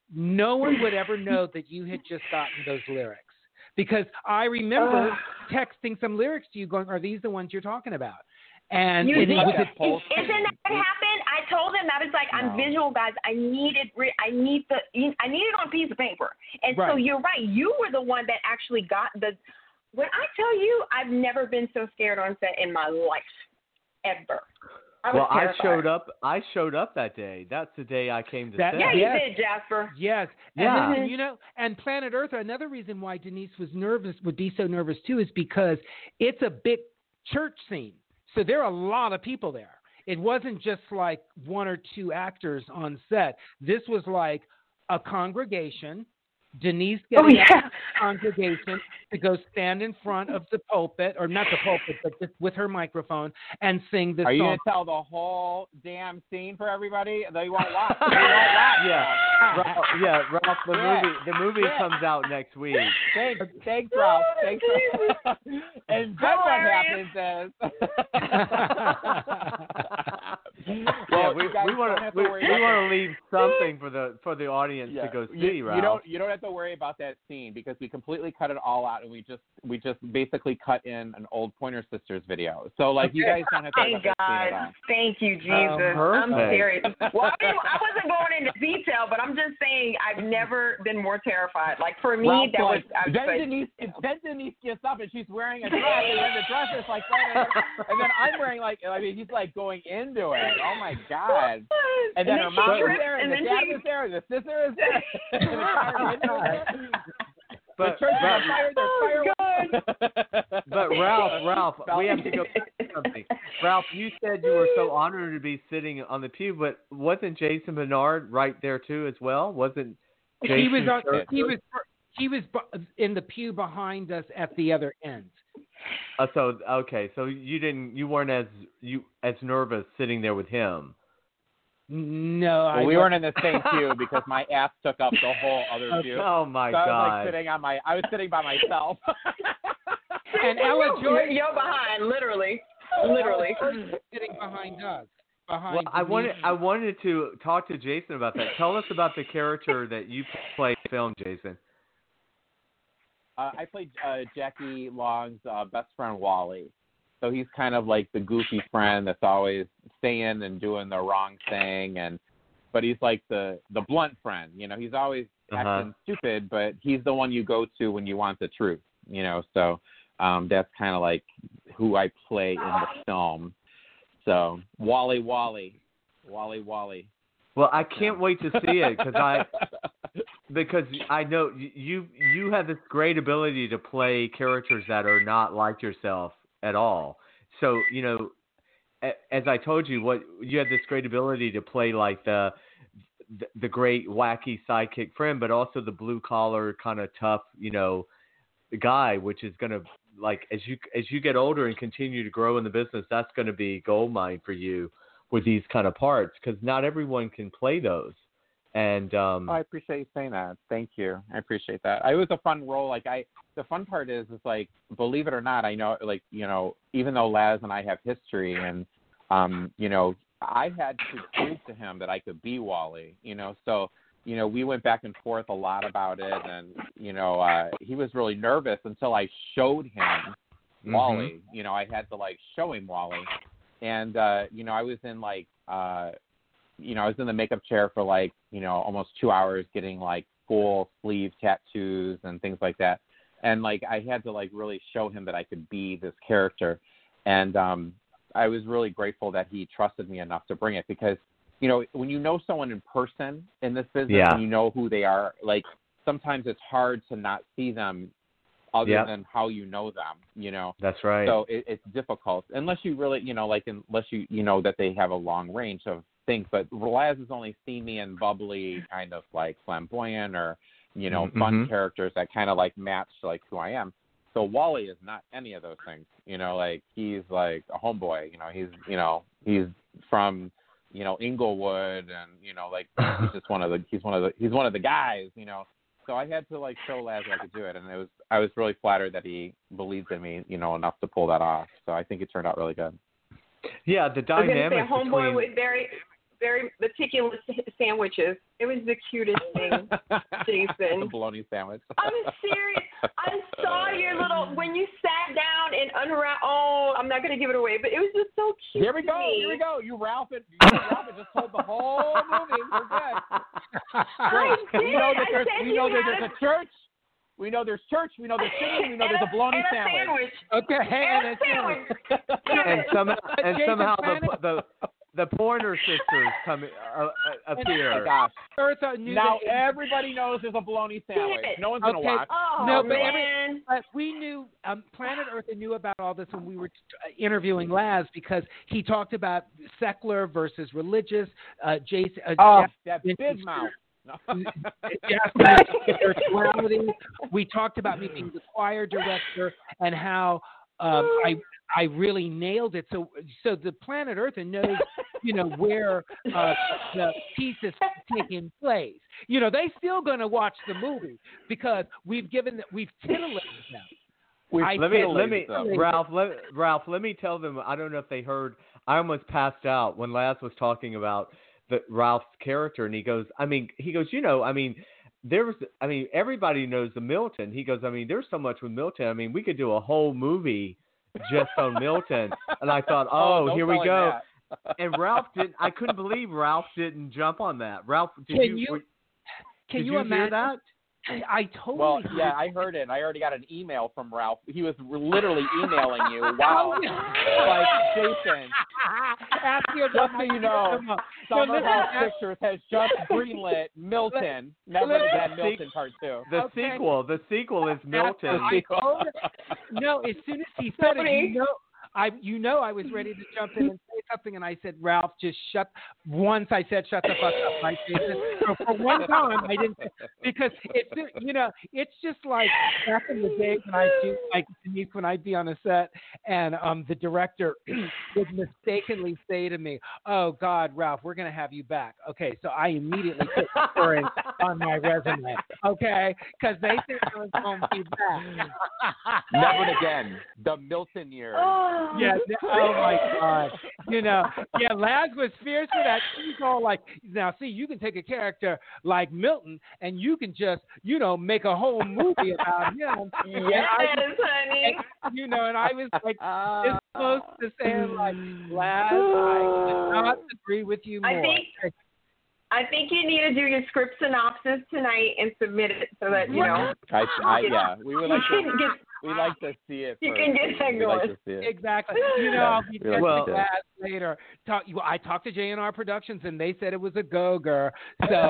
[SPEAKER 5] No one would ever know that you had just gotten those lyrics, because I remember uh, texting some lyrics to you going, are these the ones you're talking about? And
[SPEAKER 10] you
[SPEAKER 5] it,
[SPEAKER 10] did.
[SPEAKER 5] it was
[SPEAKER 10] Isn't that what happened? I told him, I was like, I'm no. visual, guys. I need it. I need the. I need it on a piece of paper. And right. so you're right. You were the one that actually got the. When I tell you, I've never been so scared on set in my life, ever. I
[SPEAKER 7] well,
[SPEAKER 10] terrified.
[SPEAKER 7] I showed up. I showed up that day. That's the day I came to
[SPEAKER 5] that,
[SPEAKER 7] set.
[SPEAKER 10] Yeah, you
[SPEAKER 5] yes.
[SPEAKER 10] did, Jasper.
[SPEAKER 5] Yes.
[SPEAKER 7] Yeah.
[SPEAKER 5] And, you know, and Planet Earth. Another reason why Denise was nervous, would be so nervous too, is because it's a big church scene. So there are a lot of people there. It wasn't just like one or two actors on set. This was like a congregation. Denise getting
[SPEAKER 10] oh, yeah.
[SPEAKER 5] out of the congregation to go stand in front of the pulpit, or not the pulpit, but just with her microphone, and sing this
[SPEAKER 9] Are you
[SPEAKER 5] song.
[SPEAKER 9] going to tell the whole damn scene for everybody? They won't watch. They won't watch.
[SPEAKER 7] Yeah, Ralph, yeah, Ralph. The
[SPEAKER 9] yeah.
[SPEAKER 7] movie, the movie
[SPEAKER 9] yeah.
[SPEAKER 7] comes out next week.
[SPEAKER 9] Thanks, thanks, Ralph. Thanks, Ralph. And then what happens is,
[SPEAKER 7] well, yeah, we want to we, we want to leave something for the for the audience
[SPEAKER 9] yeah.
[SPEAKER 7] to go see.
[SPEAKER 9] You,
[SPEAKER 7] Ralph.
[SPEAKER 9] you don't you don't have to worry about that scene, because we completely cut it all out, and we just we just basically cut in an old Pointer Sisters video. So like, you guys don't have to worry about that scene at all.
[SPEAKER 10] Thank you, Jesus.
[SPEAKER 7] Oh,
[SPEAKER 10] I'm serious. Well, I, mean, I wasn't going into detail, but I'm just saying I've never been more terrified. Like for me,
[SPEAKER 9] Ralph,
[SPEAKER 10] that
[SPEAKER 9] like,
[SPEAKER 10] was. I was
[SPEAKER 9] then
[SPEAKER 10] like,
[SPEAKER 9] Denise, then Denise gets up and she's wearing a dress, and then the dress is like that, and then I'm wearing like I mean he's like going into it. Oh my God! And then,
[SPEAKER 10] and then
[SPEAKER 9] her mom is there, and,
[SPEAKER 10] and
[SPEAKER 9] the dad she... is there, and the sister is there. And the car is there.
[SPEAKER 7] But,
[SPEAKER 9] the church is on fire. There's
[SPEAKER 7] fireworks. But Ralph, Ralph, we have to go something. Ralph, you said you were so honored to be sitting on the pew, but wasn't Jason Bernard right there too as well? Wasn't Jason
[SPEAKER 5] he was on, he was he was in the pew behind us at the other end.
[SPEAKER 7] Uh, so okay, so you didn't, you weren't as you as nervous sitting there with him.
[SPEAKER 5] No,
[SPEAKER 9] well,
[SPEAKER 5] I
[SPEAKER 9] we weren't in the same pew because my ass took up the whole other pew.
[SPEAKER 7] Oh my
[SPEAKER 9] so I
[SPEAKER 7] God!
[SPEAKER 9] was like sitting on my, I was sitting by myself.
[SPEAKER 5] And Ella Joy,
[SPEAKER 10] you're behind, literally, literally
[SPEAKER 5] sitting behind us. Behind
[SPEAKER 7] well, I wanted, I wanted to talk to Jason about that. Tell us about the character that you played in the film, Jason.
[SPEAKER 9] Uh, I played uh, Jackie Long's uh, best friend, Wally. So he's kind of like the goofy friend that's always saying and doing the wrong thing, and but he's like the, the blunt friend. You know, he's always
[SPEAKER 7] uh-huh.
[SPEAKER 9] acting stupid, but he's the one you go to when you want the truth. You know, so um, that's kind of like who I play in the film. So Wally, Wally, Wally, Wally.
[SPEAKER 7] Well, I can't wait to see it because I because I know you you have this great ability to play characters that are not like yourself at all. So, you know, as I told you, what you have this great ability to play like the the, the great wacky sidekick friend, but also the blue collar kind of tough, you know, guy, which is going to, like, as you as you get older and continue to grow in the business, that's going to be gold mine for you with these kind of parts, because not everyone can play those. And um,
[SPEAKER 9] oh, I appreciate you saying that. Thank you. I appreciate that. It was a fun role. Like I, the fun part is, is like, believe it or not, I know, like, you know, even though Laz and I have history, and um, you know, I had to prove to him that I could be Wally. You know, so you know, we went back and forth a lot about it, and you know, uh, he was really nervous until I showed him mm-hmm. Wally. You know, I had to like show him Wally, and uh, you know, I was in like. Uh, you know, I was in the makeup chair for like, you know, almost two hours getting like full sleeve tattoos and things like that. And like, I had to like really show him that I could be this character. And um, I was really grateful that he trusted me enough to bring it because, you know, when you know someone in person in this business
[SPEAKER 7] yeah.
[SPEAKER 9] and you know who they are, like sometimes it's hard to not see them other yep. than how you know them, you know.
[SPEAKER 7] That's right.
[SPEAKER 9] So it, it's difficult unless you really, you know, like unless you, you know that they have a long range of things. But Laz has only seen me in bubbly, kind of like flamboyant or, you know,
[SPEAKER 7] mm-hmm.
[SPEAKER 9] fun characters that kind of like match like who I am. So Wally is not any of those things, you know, like he's like a homeboy, you know, he's, you know, he's from, you know, Inglewood and, you know, like he's just one of the, he's one of the, he's one of the guys, you know. So I had to like show Laz I could do it, and it was I was really flattered that he believed in me, you know, enough to pull that off. So I think it turned out really good.
[SPEAKER 7] Yeah, the dynamic
[SPEAKER 10] I was gonna say, homeboy
[SPEAKER 7] between
[SPEAKER 10] with very, very meticulous sandwiches. It was the cutest thing, Jason.
[SPEAKER 9] The bologna sandwich.
[SPEAKER 10] I'm serious. I saw your little when you sat down and unwrapped. Oh, I'm not gonna give it away, but it was just so cute.
[SPEAKER 9] Here we go.
[SPEAKER 10] Me.
[SPEAKER 9] Here we go. You Ralph it. You Ralph it just told the whole movie. We're good.
[SPEAKER 10] I did.
[SPEAKER 9] We know that there's,
[SPEAKER 10] I said
[SPEAKER 9] we know
[SPEAKER 10] you
[SPEAKER 9] that
[SPEAKER 10] had
[SPEAKER 9] there's a church. We know there's church. We know there's chicken. We know
[SPEAKER 10] and
[SPEAKER 9] there's a bologna
[SPEAKER 10] and a
[SPEAKER 9] sandwich.
[SPEAKER 10] sandwich.
[SPEAKER 5] Okay,
[SPEAKER 10] and,
[SPEAKER 5] and
[SPEAKER 10] a
[SPEAKER 5] a
[SPEAKER 10] sandwich.
[SPEAKER 7] and somehow and
[SPEAKER 5] Jason
[SPEAKER 7] somehow
[SPEAKER 5] Planet-
[SPEAKER 7] the, the the Pointer Sisters come uh, uh, appear.
[SPEAKER 9] Oh my gosh.
[SPEAKER 5] Eartha knew
[SPEAKER 9] Now
[SPEAKER 5] that-
[SPEAKER 9] everybody knows there's a bologna sandwich. No one's
[SPEAKER 5] Okay.
[SPEAKER 9] gonna watch.
[SPEAKER 10] Oh,
[SPEAKER 5] No, but
[SPEAKER 10] man.
[SPEAKER 5] every, uh, we knew um, Planet Eartha knew about all this when we were uh, interviewing Laz because he talked about secular versus religious. Uh, Jason, uh,
[SPEAKER 9] Oh,
[SPEAKER 5] Jeff-
[SPEAKER 9] that big mouth. No.
[SPEAKER 5] Jasper's spirituality. We talked about me being the choir director and how um, I I really nailed it. So so the Planet Eartha knows you know where uh, the piece is taking place. You know they still gonna watch the movie because we've given we've titillated them.
[SPEAKER 9] We've
[SPEAKER 5] I
[SPEAKER 7] Let me
[SPEAKER 5] said-
[SPEAKER 7] let me
[SPEAKER 5] titillated
[SPEAKER 7] Ralph let, Ralph let me tell them. I don't know if they heard. I almost passed out when Laz was talking about the Ralph's character, and he goes, I mean, he goes, you know, I mean, there was, I mean, everybody knows the Milton. He goes, I mean, there's so much with Milton. I mean, we could do a whole movie just on Milton. And I thought, oh,
[SPEAKER 9] oh
[SPEAKER 7] here we
[SPEAKER 9] tell him
[SPEAKER 7] go.
[SPEAKER 9] that.
[SPEAKER 7] And Ralph didn't. I couldn't believe Ralph didn't jump on that. Ralph, did
[SPEAKER 5] Can
[SPEAKER 7] you?
[SPEAKER 5] you-
[SPEAKER 7] were-
[SPEAKER 5] Can
[SPEAKER 7] did
[SPEAKER 5] you,
[SPEAKER 7] you
[SPEAKER 5] imagine
[SPEAKER 7] hear that?
[SPEAKER 5] I totally.
[SPEAKER 9] Well, yeah, I heard it. I already got an email from Ralph. He was literally emailing you. Wow. Like, Jason, just so you know, Summer House Pictures has just greenlit Milton. Never again, Milton Part Two.
[SPEAKER 7] The
[SPEAKER 5] Okay.
[SPEAKER 7] sequel. The sequel is Milton.
[SPEAKER 5] I told him- no, as soon as he said it, you know, I, you know, I was ready to jump in and say something, and I said, Ralph, just shut. Once I said, shut the fuck up, right, Jason? So for one time, I didn't, because it's, you know, it's just like back in the day when I do, like Denise, when I'd be on a set, and um, the director would mistakenly say to me, "Oh God, Ralph, we're gonna have you back." Okay, so I immediately put referring on my resume, okay, because they think I was going to be back.
[SPEAKER 9] Never again. The Milton years.
[SPEAKER 10] Oh.
[SPEAKER 5] Yeah. Oh my God. You know. Yeah. Laz was fierce for that. She's all like, now see, you can take a character like Milton, and you can just, you know, make a whole movie about him.
[SPEAKER 10] Yes, honey.
[SPEAKER 5] And, you know, and I was like, this close to saying like, Laz, I could not agree with you more.
[SPEAKER 10] I think I think you need to do your script synopsis tonight and submit it so that you know.
[SPEAKER 9] I, I, yeah, we would like
[SPEAKER 10] you
[SPEAKER 9] to.
[SPEAKER 10] can get,
[SPEAKER 9] We like to see it.
[SPEAKER 10] You
[SPEAKER 9] first.
[SPEAKER 10] can get that
[SPEAKER 9] We like
[SPEAKER 10] going.
[SPEAKER 9] to see it.
[SPEAKER 5] Exactly. You know,
[SPEAKER 9] Yeah,
[SPEAKER 5] I'll be
[SPEAKER 9] we like
[SPEAKER 5] checking
[SPEAKER 7] Well-
[SPEAKER 5] with Laz later. Talk, well, I talked to J and R Productions, and they said it was a go-ger. So,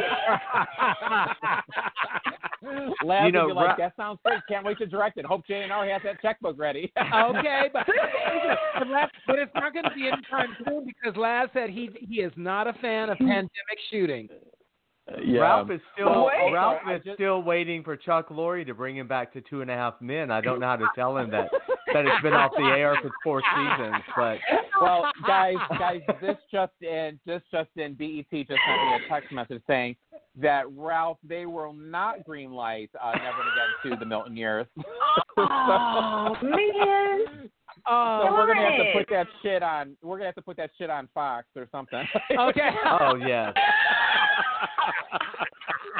[SPEAKER 9] Laz
[SPEAKER 7] You know,
[SPEAKER 9] would be like,
[SPEAKER 7] Ra-
[SPEAKER 9] that sounds great. Can't wait to direct it. Hope J and R has that checkbook ready.
[SPEAKER 5] okay, but but, Laz, but it's not going to be anytime soon because Laz said he he is not a fan of pandemic shooting.
[SPEAKER 9] Yeah.
[SPEAKER 7] Ralph is still
[SPEAKER 10] Wait.
[SPEAKER 7] Ralph
[SPEAKER 9] I
[SPEAKER 7] is
[SPEAKER 9] just-
[SPEAKER 7] still waiting for Chuck Lorre to bring him back to Two and a Half Men. I don't know how to tell him that that it's been off the air for four seasons, but
[SPEAKER 9] Well, guys, guys, this just in, this just in, B E T just sent me a text message saying that Ralph, they will not greenlight uh, Never Again to the Milton years.
[SPEAKER 10] Oh man.
[SPEAKER 5] Oh,
[SPEAKER 9] So we're gonna have to
[SPEAKER 10] Darn
[SPEAKER 9] put
[SPEAKER 10] it.
[SPEAKER 9] that shit on. We're gonna have to put that shit on Fox or something.
[SPEAKER 5] okay.
[SPEAKER 7] oh yeah.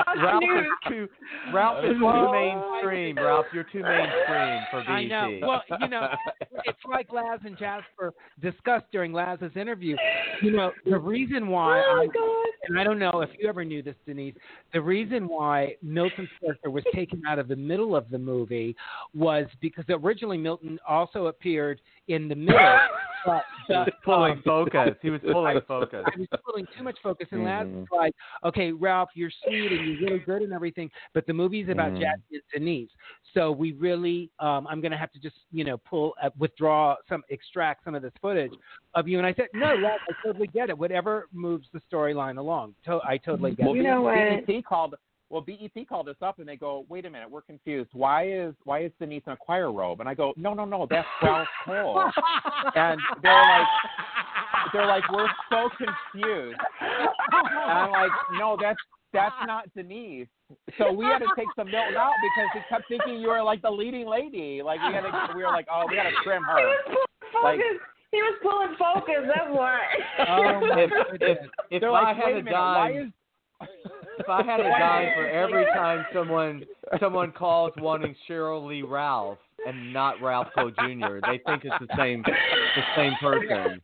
[SPEAKER 7] Ralph is too Ralph is too mainstream. Ralph, you're too mainstream for B E T.
[SPEAKER 5] I know. Well, you know, it's like Laz and Jasper discussed during Laz's interview. You know, the reason why,
[SPEAKER 10] Oh,
[SPEAKER 5] I,
[SPEAKER 10] God.
[SPEAKER 5] and I don't know if you ever knew this, Denise, the reason why Milton's character was taken out of the middle of the movie was because originally Milton also appeared in the middle. But,
[SPEAKER 7] He was pulling focus. He was pulling focus.
[SPEAKER 5] I was pulling too much focus, and Laz
[SPEAKER 7] Mhm.
[SPEAKER 5] was like, "Okay, Ralph, you're sweet and you're really good and everything, but the movie's about
[SPEAKER 7] Mhm.
[SPEAKER 5] Jackie and Denise. So we really, um, I'm going to have to just, you know, pull, uh, withdraw some, extract some of this footage of you." And I said, "No, Laz, I totally get it. Whatever moves the storyline along, to- I totally get
[SPEAKER 9] Well,
[SPEAKER 5] it."
[SPEAKER 10] You know what?
[SPEAKER 9] B E T called. Well, B E T called us up and they go, "Wait a minute, we're confused. Why is why is Denise in a choir robe?" And I go, "No, no, no, that's Ralph Cole." And they're like, they're like, "We're so confused." And I'm like, "No, that's that's not Denise." So we had to take some Milton out because he kept thinking you were like the leading lady. Like we had to, we were like, "Oh, we got to trim
[SPEAKER 10] He
[SPEAKER 9] her."
[SPEAKER 10] was pulling
[SPEAKER 9] Like-
[SPEAKER 10] focus. He was pulling focus. That's why.
[SPEAKER 5] Oh, my
[SPEAKER 7] If if,
[SPEAKER 5] goodness.
[SPEAKER 7] if
[SPEAKER 9] They're
[SPEAKER 7] I
[SPEAKER 9] like,
[SPEAKER 7] had
[SPEAKER 9] "Wait
[SPEAKER 7] a
[SPEAKER 9] a minute, why
[SPEAKER 7] dime,
[SPEAKER 9] is
[SPEAKER 7] if I had a dime for every time someone someone calls wanting Cheryl Lee Ralph and not Ralph Cole Junior, they think it's the same the same person.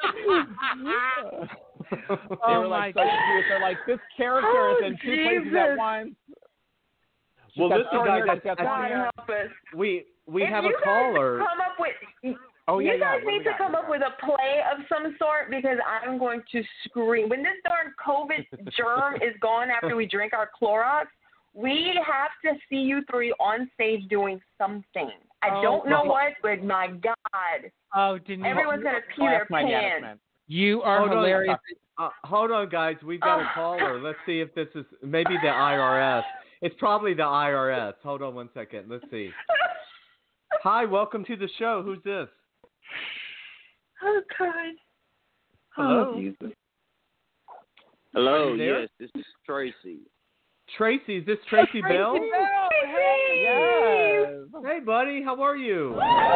[SPEAKER 9] They
[SPEAKER 5] Oh,
[SPEAKER 9] were
[SPEAKER 5] my
[SPEAKER 9] like so confused. They're like, "This character
[SPEAKER 10] Oh,
[SPEAKER 9] is in two places at
[SPEAKER 10] Jesus.
[SPEAKER 9] once." She's
[SPEAKER 7] Well,
[SPEAKER 9] got
[SPEAKER 7] listen,
[SPEAKER 9] short
[SPEAKER 7] guys,
[SPEAKER 9] hair,
[SPEAKER 7] I-
[SPEAKER 9] she's got
[SPEAKER 7] I
[SPEAKER 9] long
[SPEAKER 10] God
[SPEAKER 9] hair.
[SPEAKER 10] help us.
[SPEAKER 7] We we
[SPEAKER 10] If
[SPEAKER 7] have
[SPEAKER 10] you
[SPEAKER 7] a caller.
[SPEAKER 10] guys come up with,
[SPEAKER 9] Oh yeah,
[SPEAKER 10] you
[SPEAKER 9] yeah.
[SPEAKER 10] guys
[SPEAKER 9] What do we
[SPEAKER 10] need to
[SPEAKER 9] got?
[SPEAKER 10] come
[SPEAKER 9] What
[SPEAKER 10] up
[SPEAKER 9] do we
[SPEAKER 10] with a play of some sort because I'm going to scream. When this darn COVID germ is gone after we drink our Clorox, we have to see you three on stage doing something. I
[SPEAKER 5] Oh,
[SPEAKER 10] don't know
[SPEAKER 5] well-
[SPEAKER 10] what, but my God,
[SPEAKER 5] Oh, Denise,
[SPEAKER 10] everyone's going to pee
[SPEAKER 9] got?
[SPEAKER 10] their
[SPEAKER 9] That's my
[SPEAKER 10] pants.
[SPEAKER 9] management.
[SPEAKER 5] you are
[SPEAKER 7] Hold on.
[SPEAKER 5] hilarious.
[SPEAKER 7] Uh, hold on, guys. We've got a
[SPEAKER 10] Oh.
[SPEAKER 7] caller. Let's see if this is maybe the I R S. It's probably the I R S. Hold on one second. Let's see. Hi, welcome to the show. Who's this?
[SPEAKER 10] Oh, God.
[SPEAKER 7] Hello?
[SPEAKER 10] Oh, Jesus.
[SPEAKER 11] Hello,
[SPEAKER 7] Are you there?
[SPEAKER 11] yes, this is Tracy.
[SPEAKER 7] Tracy, is this Tracy Bell?
[SPEAKER 5] Bell. Hey,
[SPEAKER 9] Yes.
[SPEAKER 7] Hey, buddy. How are you?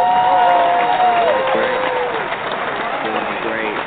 [SPEAKER 11] Doing great.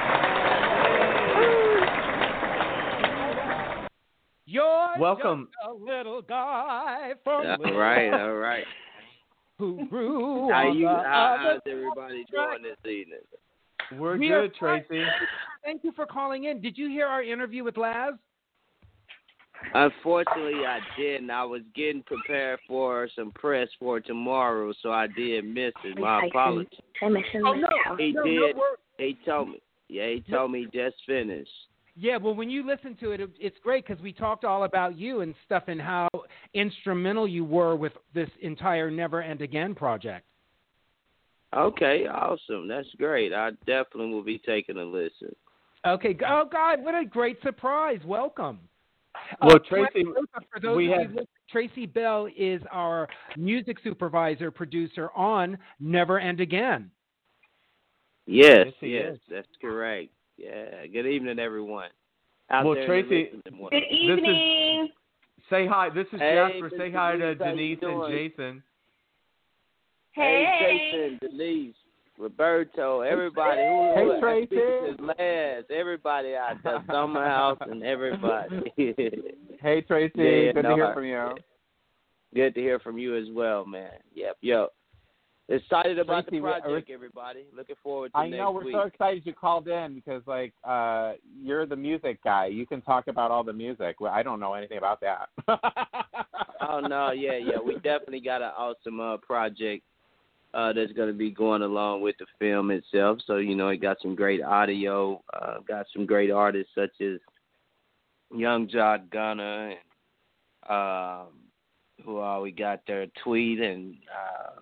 [SPEAKER 5] You're
[SPEAKER 7] Welcome.
[SPEAKER 5] just a little guy from
[SPEAKER 11] All
[SPEAKER 5] Little
[SPEAKER 11] right,
[SPEAKER 5] Rock
[SPEAKER 11] all right.
[SPEAKER 5] who grew
[SPEAKER 11] How
[SPEAKER 5] on
[SPEAKER 11] you?
[SPEAKER 5] the
[SPEAKER 11] How,
[SPEAKER 5] other
[SPEAKER 11] how's everybody doing this evening?
[SPEAKER 7] We're
[SPEAKER 5] We are
[SPEAKER 7] good, Tracy.
[SPEAKER 5] Thank you for calling in. Did you hear our interview with Laz?
[SPEAKER 11] Unfortunately, I didn't. I was getting prepared for some press for tomorrow, so I did miss it. My apologies.
[SPEAKER 10] I'm missing
[SPEAKER 5] Oh, no.
[SPEAKER 11] He
[SPEAKER 5] no,
[SPEAKER 11] did.
[SPEAKER 5] No worries.
[SPEAKER 11] He told me. Yeah, he told me just finished.
[SPEAKER 5] Yeah, well, when you listen to it, it it's great because we talked all about you and stuff and how instrumental you were with this entire Never End Again project.
[SPEAKER 11] Okay, awesome. That's great. I definitely will be taking a listen.
[SPEAKER 5] Okay. Oh, God, what a great surprise. Welcome.
[SPEAKER 7] Well,
[SPEAKER 5] Uh,
[SPEAKER 7] Tracy,
[SPEAKER 5] for those
[SPEAKER 7] we
[SPEAKER 5] of
[SPEAKER 7] have-
[SPEAKER 5] you, Tracy Bell is our music supervisor, producer on Never End Again.
[SPEAKER 11] Yes,
[SPEAKER 7] Yes, he
[SPEAKER 11] yes,
[SPEAKER 7] is.
[SPEAKER 11] that's correct. Yeah. Good evening, everyone. Out
[SPEAKER 7] Well,
[SPEAKER 11] there
[SPEAKER 7] Tracy-
[SPEAKER 11] in the listening
[SPEAKER 10] Good
[SPEAKER 11] world.
[SPEAKER 10] evening.
[SPEAKER 7] Say hi. This is
[SPEAKER 11] Hey,
[SPEAKER 7] Jasper.
[SPEAKER 11] Mister
[SPEAKER 7] Say hi to
[SPEAKER 11] Denise. How you
[SPEAKER 7] Denise and
[SPEAKER 11] doing?
[SPEAKER 7] Jason.
[SPEAKER 10] Hey.
[SPEAKER 11] Hey, Jason, Denise, Roberto, everybody. Who,
[SPEAKER 9] Hey,
[SPEAKER 11] who I
[SPEAKER 9] Tracy.
[SPEAKER 11] speak to is Laz, everybody out there, Summer House and everybody.
[SPEAKER 9] Hey Tracy,
[SPEAKER 11] Yeah,
[SPEAKER 9] good
[SPEAKER 11] no,
[SPEAKER 9] to hear
[SPEAKER 11] I-
[SPEAKER 9] from you.
[SPEAKER 11] Good to hear from you as well, man. Yep, yep. Excited about
[SPEAKER 9] Tracy,
[SPEAKER 11] the
[SPEAKER 9] we-
[SPEAKER 11] project, everybody. Looking forward to
[SPEAKER 9] I
[SPEAKER 11] next
[SPEAKER 9] know we're
[SPEAKER 11] week.
[SPEAKER 9] so excited you called in because like uh you're the music guy. You can talk about all the music. Well, I don't know anything about that.
[SPEAKER 11] Oh no, yeah, yeah. We definitely got an awesome uh, project uh, that's going to be going along with the film itself. So you know, it got some great audio, uh, got some great artists such as Young Jock Gunner and um, who all we got there, Tweet and uh,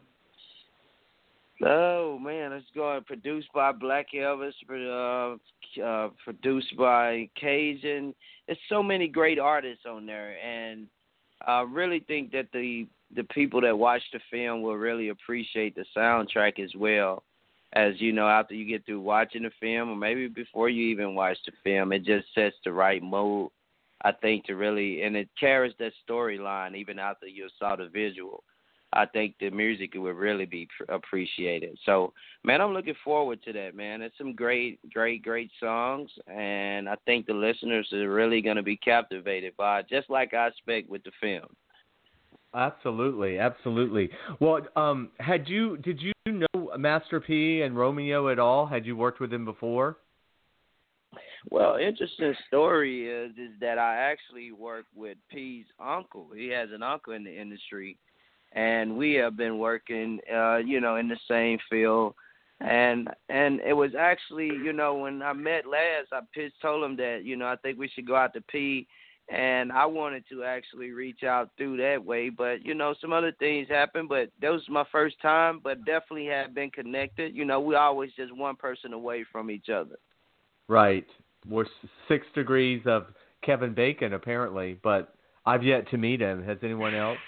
[SPEAKER 11] oh man, it's going produced by Black Elvis, uh, uh, produced by Cajun. There's so many great artists on there, and I really think that the the people that watch the film will really appreciate the soundtrack as well. As you know, after you get through watching the film, or maybe before you even watch the film, it just sets the right mood, I think, to really, and it carries that storyline even after you saw the visual. I think the music would really be pr- appreciated. So, man, I'm looking forward to that, man. It's some great, great, great songs, and I think the listeners are really going to be captivated by it, just like I expect with the film.
[SPEAKER 7] Absolutely, absolutely. Well, um, had you did you know Master P and Romeo at all? Had you worked with them before?
[SPEAKER 11] Well, interesting story is is that I actually work with P's uncle. He has an uncle in the industry, and we have been working, uh, you know, in the same field. And and it was actually, you know, when I met Laz, I pitched, told him that, you know, I think we should go out to P, and I wanted to actually reach out through that way. But, you know, some other things happened, but that was my first time, but definitely have been connected. You know, we always just one person away from each other.
[SPEAKER 7] Right. We're six degrees of Kevin Bacon, apparently, but I've yet to meet him. Has anyone else?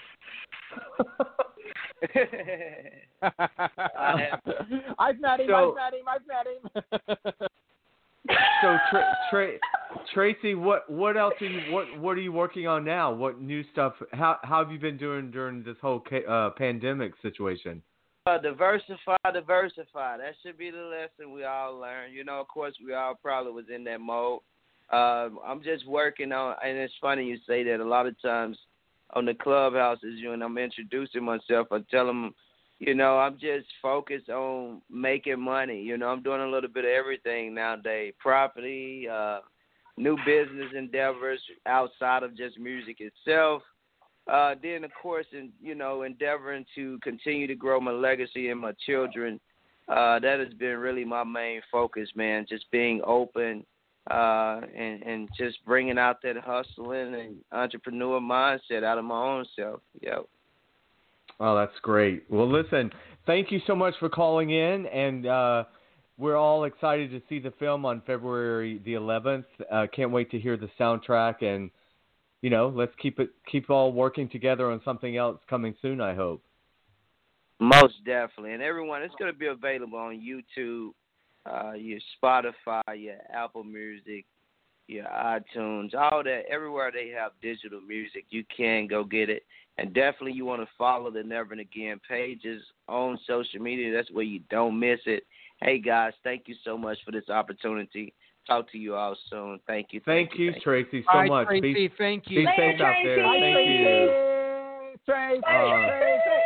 [SPEAKER 9] I've met him,
[SPEAKER 7] so,
[SPEAKER 9] I've met him, I've met him.
[SPEAKER 7] So, Tra- Tra- Tracy, what what else are you what what are you working on now? What new stuff? How how have you been doing during this whole uh, pandemic situation?
[SPEAKER 11] Uh, diversify, diversify. That should be the lesson we all learn. You know, of course, we all probably was in that mode. Uh, I'm just working on, and it's funny you say that. A lot of times on the clubhouses, you and I'm introducing myself, I tell them, you know, I'm just focused on making money. You know, I'm doing a little bit of everything nowadays. Property, uh, new business endeavors outside of just music itself. Uh, then, of course, in, you know, endeavoring to continue to grow my legacy and my children. Uh, that has been really my main focus, man, just being open uh, and, and just bringing out that hustling and entrepreneur mindset out of my own self. Yep.
[SPEAKER 7] Oh, that's great. Well, listen, thank you so much for calling in, and uh, we're all excited to see the film on February the eleventh. Uh, can't wait to hear the soundtrack, and you know, let's keep it keep all working together on something else coming soon, I hope.
[SPEAKER 11] Most definitely. And everyone, it's going to be available on YouTube, uh, your Spotify, your Apple Music, your iTunes, all that. Everywhere they have digital music, you can go get it. And definitely you want to follow the Never and Again pages on social media. That's where you don't miss it. Hey, guys, thank you so much for this opportunity. Talk to you all soon. Thank you.
[SPEAKER 7] Thank,
[SPEAKER 11] thank
[SPEAKER 7] you,
[SPEAKER 11] thank
[SPEAKER 7] Tracy,
[SPEAKER 11] you.
[SPEAKER 7] so
[SPEAKER 5] Bye,
[SPEAKER 7] much.
[SPEAKER 5] Tracy,
[SPEAKER 7] be,
[SPEAKER 5] thank you.
[SPEAKER 7] Be safe
[SPEAKER 10] Later,
[SPEAKER 7] out there.
[SPEAKER 10] Tracy.
[SPEAKER 7] Thank you.
[SPEAKER 9] Tracy,
[SPEAKER 7] Uh,
[SPEAKER 9] Tracy.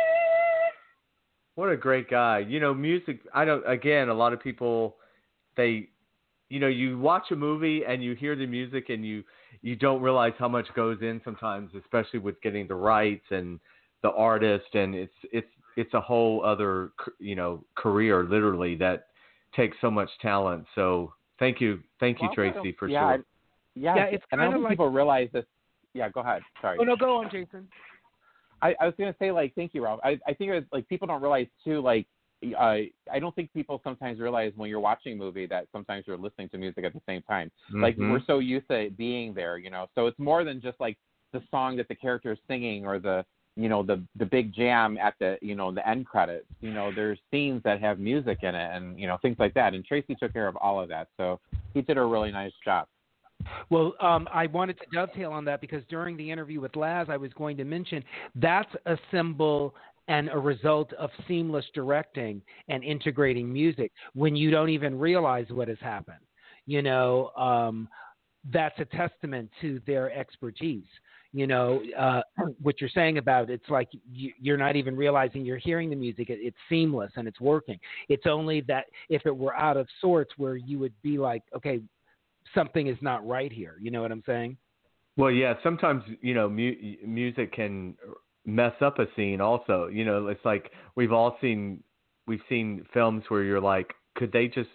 [SPEAKER 7] What a great guy. You know, music, I don't, again, a lot of people, they, you know, you watch a movie and you hear the music and you, you don't realize how much goes in sometimes, especially with getting the rights and the artist. And it's, it's, it's a whole other, you know, career literally that takes so much talent. So thank you. Thank you,
[SPEAKER 9] Well,
[SPEAKER 7] Tracy, for
[SPEAKER 9] yeah,
[SPEAKER 7] sure.
[SPEAKER 9] I, yeah,
[SPEAKER 5] Yeah, it's
[SPEAKER 9] and I
[SPEAKER 5] kinda
[SPEAKER 9] don't think
[SPEAKER 5] like-
[SPEAKER 9] people realize this. Yeah, go ahead. Sorry.
[SPEAKER 5] Oh, no, go on, Jason.
[SPEAKER 9] I, I was going to say, like, thank you, Rob. I, I think, it was, like, people don't realize, too, like, uh, I don't think people sometimes realize when you're watching a movie that sometimes you're listening to music at the same time. Mm-hmm. Like, we're so used to it being there, you know. So it's more than just, like, the song that the character is singing or the, you know, the the big jam at the, you know, the end credits. You know, there's scenes that have music in it and, you know, things like that. And Tracy took care of all of that. So he did a really nice job.
[SPEAKER 5] Well, um, I wanted to dovetail on that because during the interview with Laz, I was going to mention that's a symbol and a result of seamless directing and integrating music when you don't even realize what has happened. You know, um, that's a testament to their expertise. You know, uh, what you're saying about it's like you, you're not even realizing you're hearing the music. It, it's seamless and it's working. It's only that if it were out of sorts where you would be like, okay, something is not right here. You know what I'm saying?
[SPEAKER 7] Well, yeah, sometimes, you know, mu- music can mess up a scene also. You know, it's like we've all seen, we've seen films where you're like, could they just,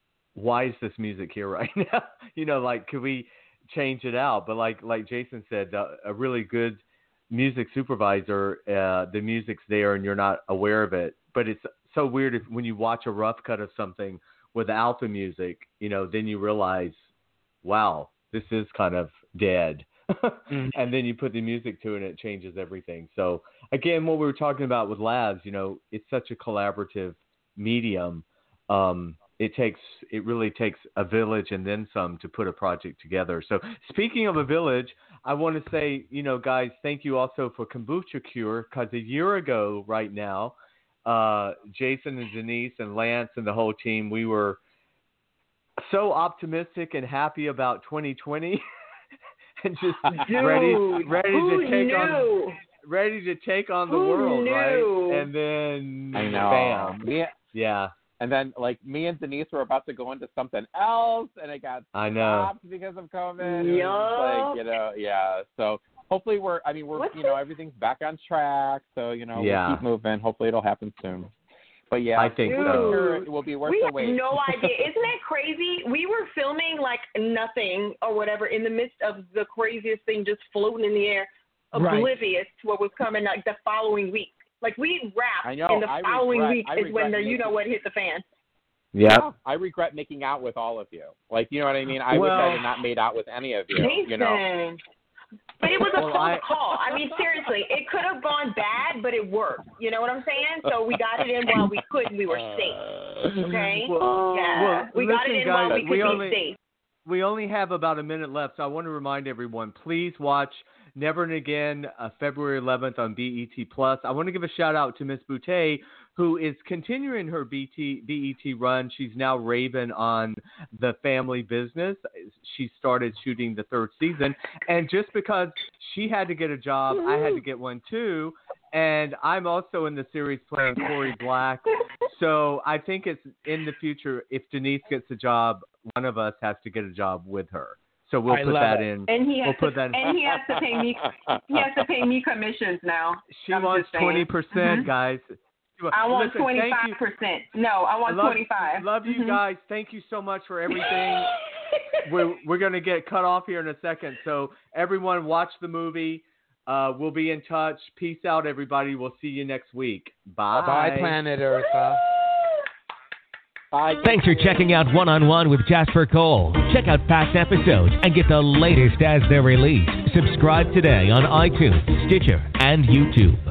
[SPEAKER 7] why is this music here right now? You know, like, could we change it out? But like, like Jason said, uh, a really good music supervisor, uh, the music's there and you're not aware of it. But it's so weird if, when you watch a rough cut of something without the music, you know, then you realize, wow, this is kind of dead. Mm-hmm. And then you put the music to it and it changes everything. So again, what we were talking about with Labs, you know, it's such a collaborative medium. Um, it takes it really takes a village and then some to put a project together. So speaking of a village, I want to say, you know, guys, thank you also for Kombucha Cure, because a year ago right now, uh, Jason and Denise and Lance and the whole team, we were so optimistic and happy about twenty twenty and just
[SPEAKER 10] Dude,
[SPEAKER 7] ready ready
[SPEAKER 10] who
[SPEAKER 7] to take
[SPEAKER 10] knew?
[SPEAKER 7] on ready to take on the
[SPEAKER 10] Who
[SPEAKER 7] world,
[SPEAKER 10] knew?
[SPEAKER 7] right? And then
[SPEAKER 9] I know.
[SPEAKER 7] bam.
[SPEAKER 9] Me,
[SPEAKER 7] yeah.
[SPEAKER 9] And then, like, me and Denise were about to go into something else, and it got
[SPEAKER 7] I know.
[SPEAKER 9] stopped because of COVID. It was like, you know, yeah. So hopefully we're, I mean, we're,
[SPEAKER 10] What's
[SPEAKER 9] you know, everything's back on track. So, you know,
[SPEAKER 7] Yeah.
[SPEAKER 9] we'll keep moving. Hopefully it'll happen soon. But, yeah,
[SPEAKER 7] I think
[SPEAKER 9] I'm
[SPEAKER 7] so.
[SPEAKER 9] sure it will be worth
[SPEAKER 10] We
[SPEAKER 9] the
[SPEAKER 10] have
[SPEAKER 9] wait.
[SPEAKER 10] no idea. Isn't that crazy? We were filming like nothing or whatever in the midst of the craziest thing just floating in the air,
[SPEAKER 5] Right.
[SPEAKER 10] oblivious to what was coming like the following week. Like we wrapped,
[SPEAKER 9] I know,
[SPEAKER 10] and the
[SPEAKER 9] I
[SPEAKER 10] following
[SPEAKER 9] regret-
[SPEAKER 10] week
[SPEAKER 9] I
[SPEAKER 10] is when
[SPEAKER 9] regret
[SPEAKER 10] the you know
[SPEAKER 9] making-
[SPEAKER 10] what hit the fan.
[SPEAKER 7] Yeah.
[SPEAKER 9] I regret making out with all of you. Like, you know what I mean? I wish
[SPEAKER 7] Well-
[SPEAKER 9] I had not made out with any of you, you know?
[SPEAKER 10] Jason. But it was a
[SPEAKER 7] Well,
[SPEAKER 10] close
[SPEAKER 7] I-
[SPEAKER 10] call. I mean, seriously, it could have gone bad, but it worked. You know what I'm saying? So we got it in while we could, and we were safe. Okay?
[SPEAKER 7] Well,
[SPEAKER 10] yeah.
[SPEAKER 7] well,
[SPEAKER 10] we got
[SPEAKER 7] listen,
[SPEAKER 10] it in
[SPEAKER 7] guys,
[SPEAKER 10] while we could
[SPEAKER 7] we
[SPEAKER 10] be
[SPEAKER 7] only-
[SPEAKER 10] safe.
[SPEAKER 7] We only have about a minute left, so I want to remind everyone, please watch Never and Again, uh, February eleventh on B E T Plus. I want to give a shout out to Miss Boutte, who is continuing her B T, B E T run. She's now Raven on The Family Business. She started shooting the third season, and just because she had to get a job, I had to get one too. And I'm also in the series playing Corey Black. So I think it's in the future, if Denise gets a job, one of us has to get a job with her. So we'll
[SPEAKER 5] I
[SPEAKER 7] put
[SPEAKER 5] love
[SPEAKER 7] that
[SPEAKER 5] it.
[SPEAKER 7] in.
[SPEAKER 10] And he has
[SPEAKER 7] we'll put
[SPEAKER 10] to,
[SPEAKER 7] that in.
[SPEAKER 10] and he has to pay me. He has to pay me commissions now.
[SPEAKER 7] She
[SPEAKER 10] I'm
[SPEAKER 7] wants
[SPEAKER 10] just saying.
[SPEAKER 7] twenty percent,
[SPEAKER 10] Mhm.
[SPEAKER 7] guys.
[SPEAKER 10] I want
[SPEAKER 7] Listen,
[SPEAKER 10] twenty
[SPEAKER 7] thank
[SPEAKER 10] five
[SPEAKER 7] you.
[SPEAKER 10] percent. No, I want
[SPEAKER 7] love,
[SPEAKER 10] twenty five.
[SPEAKER 7] Love you
[SPEAKER 10] Mhm.
[SPEAKER 7] guys. Thank you so much for everything. we're we're going to get cut off here in a second. So everyone watch the movie. Uh, we'll be in touch. Peace out, everybody. We'll see you next week. Bye.
[SPEAKER 5] Bye, Planet Eartha.
[SPEAKER 9] Bye.
[SPEAKER 6] Thanks for checking out One on One with Jasper Cole. Check out past episodes and get the latest as they're released. Subscribe today on iTunes, Stitcher, and YouTube.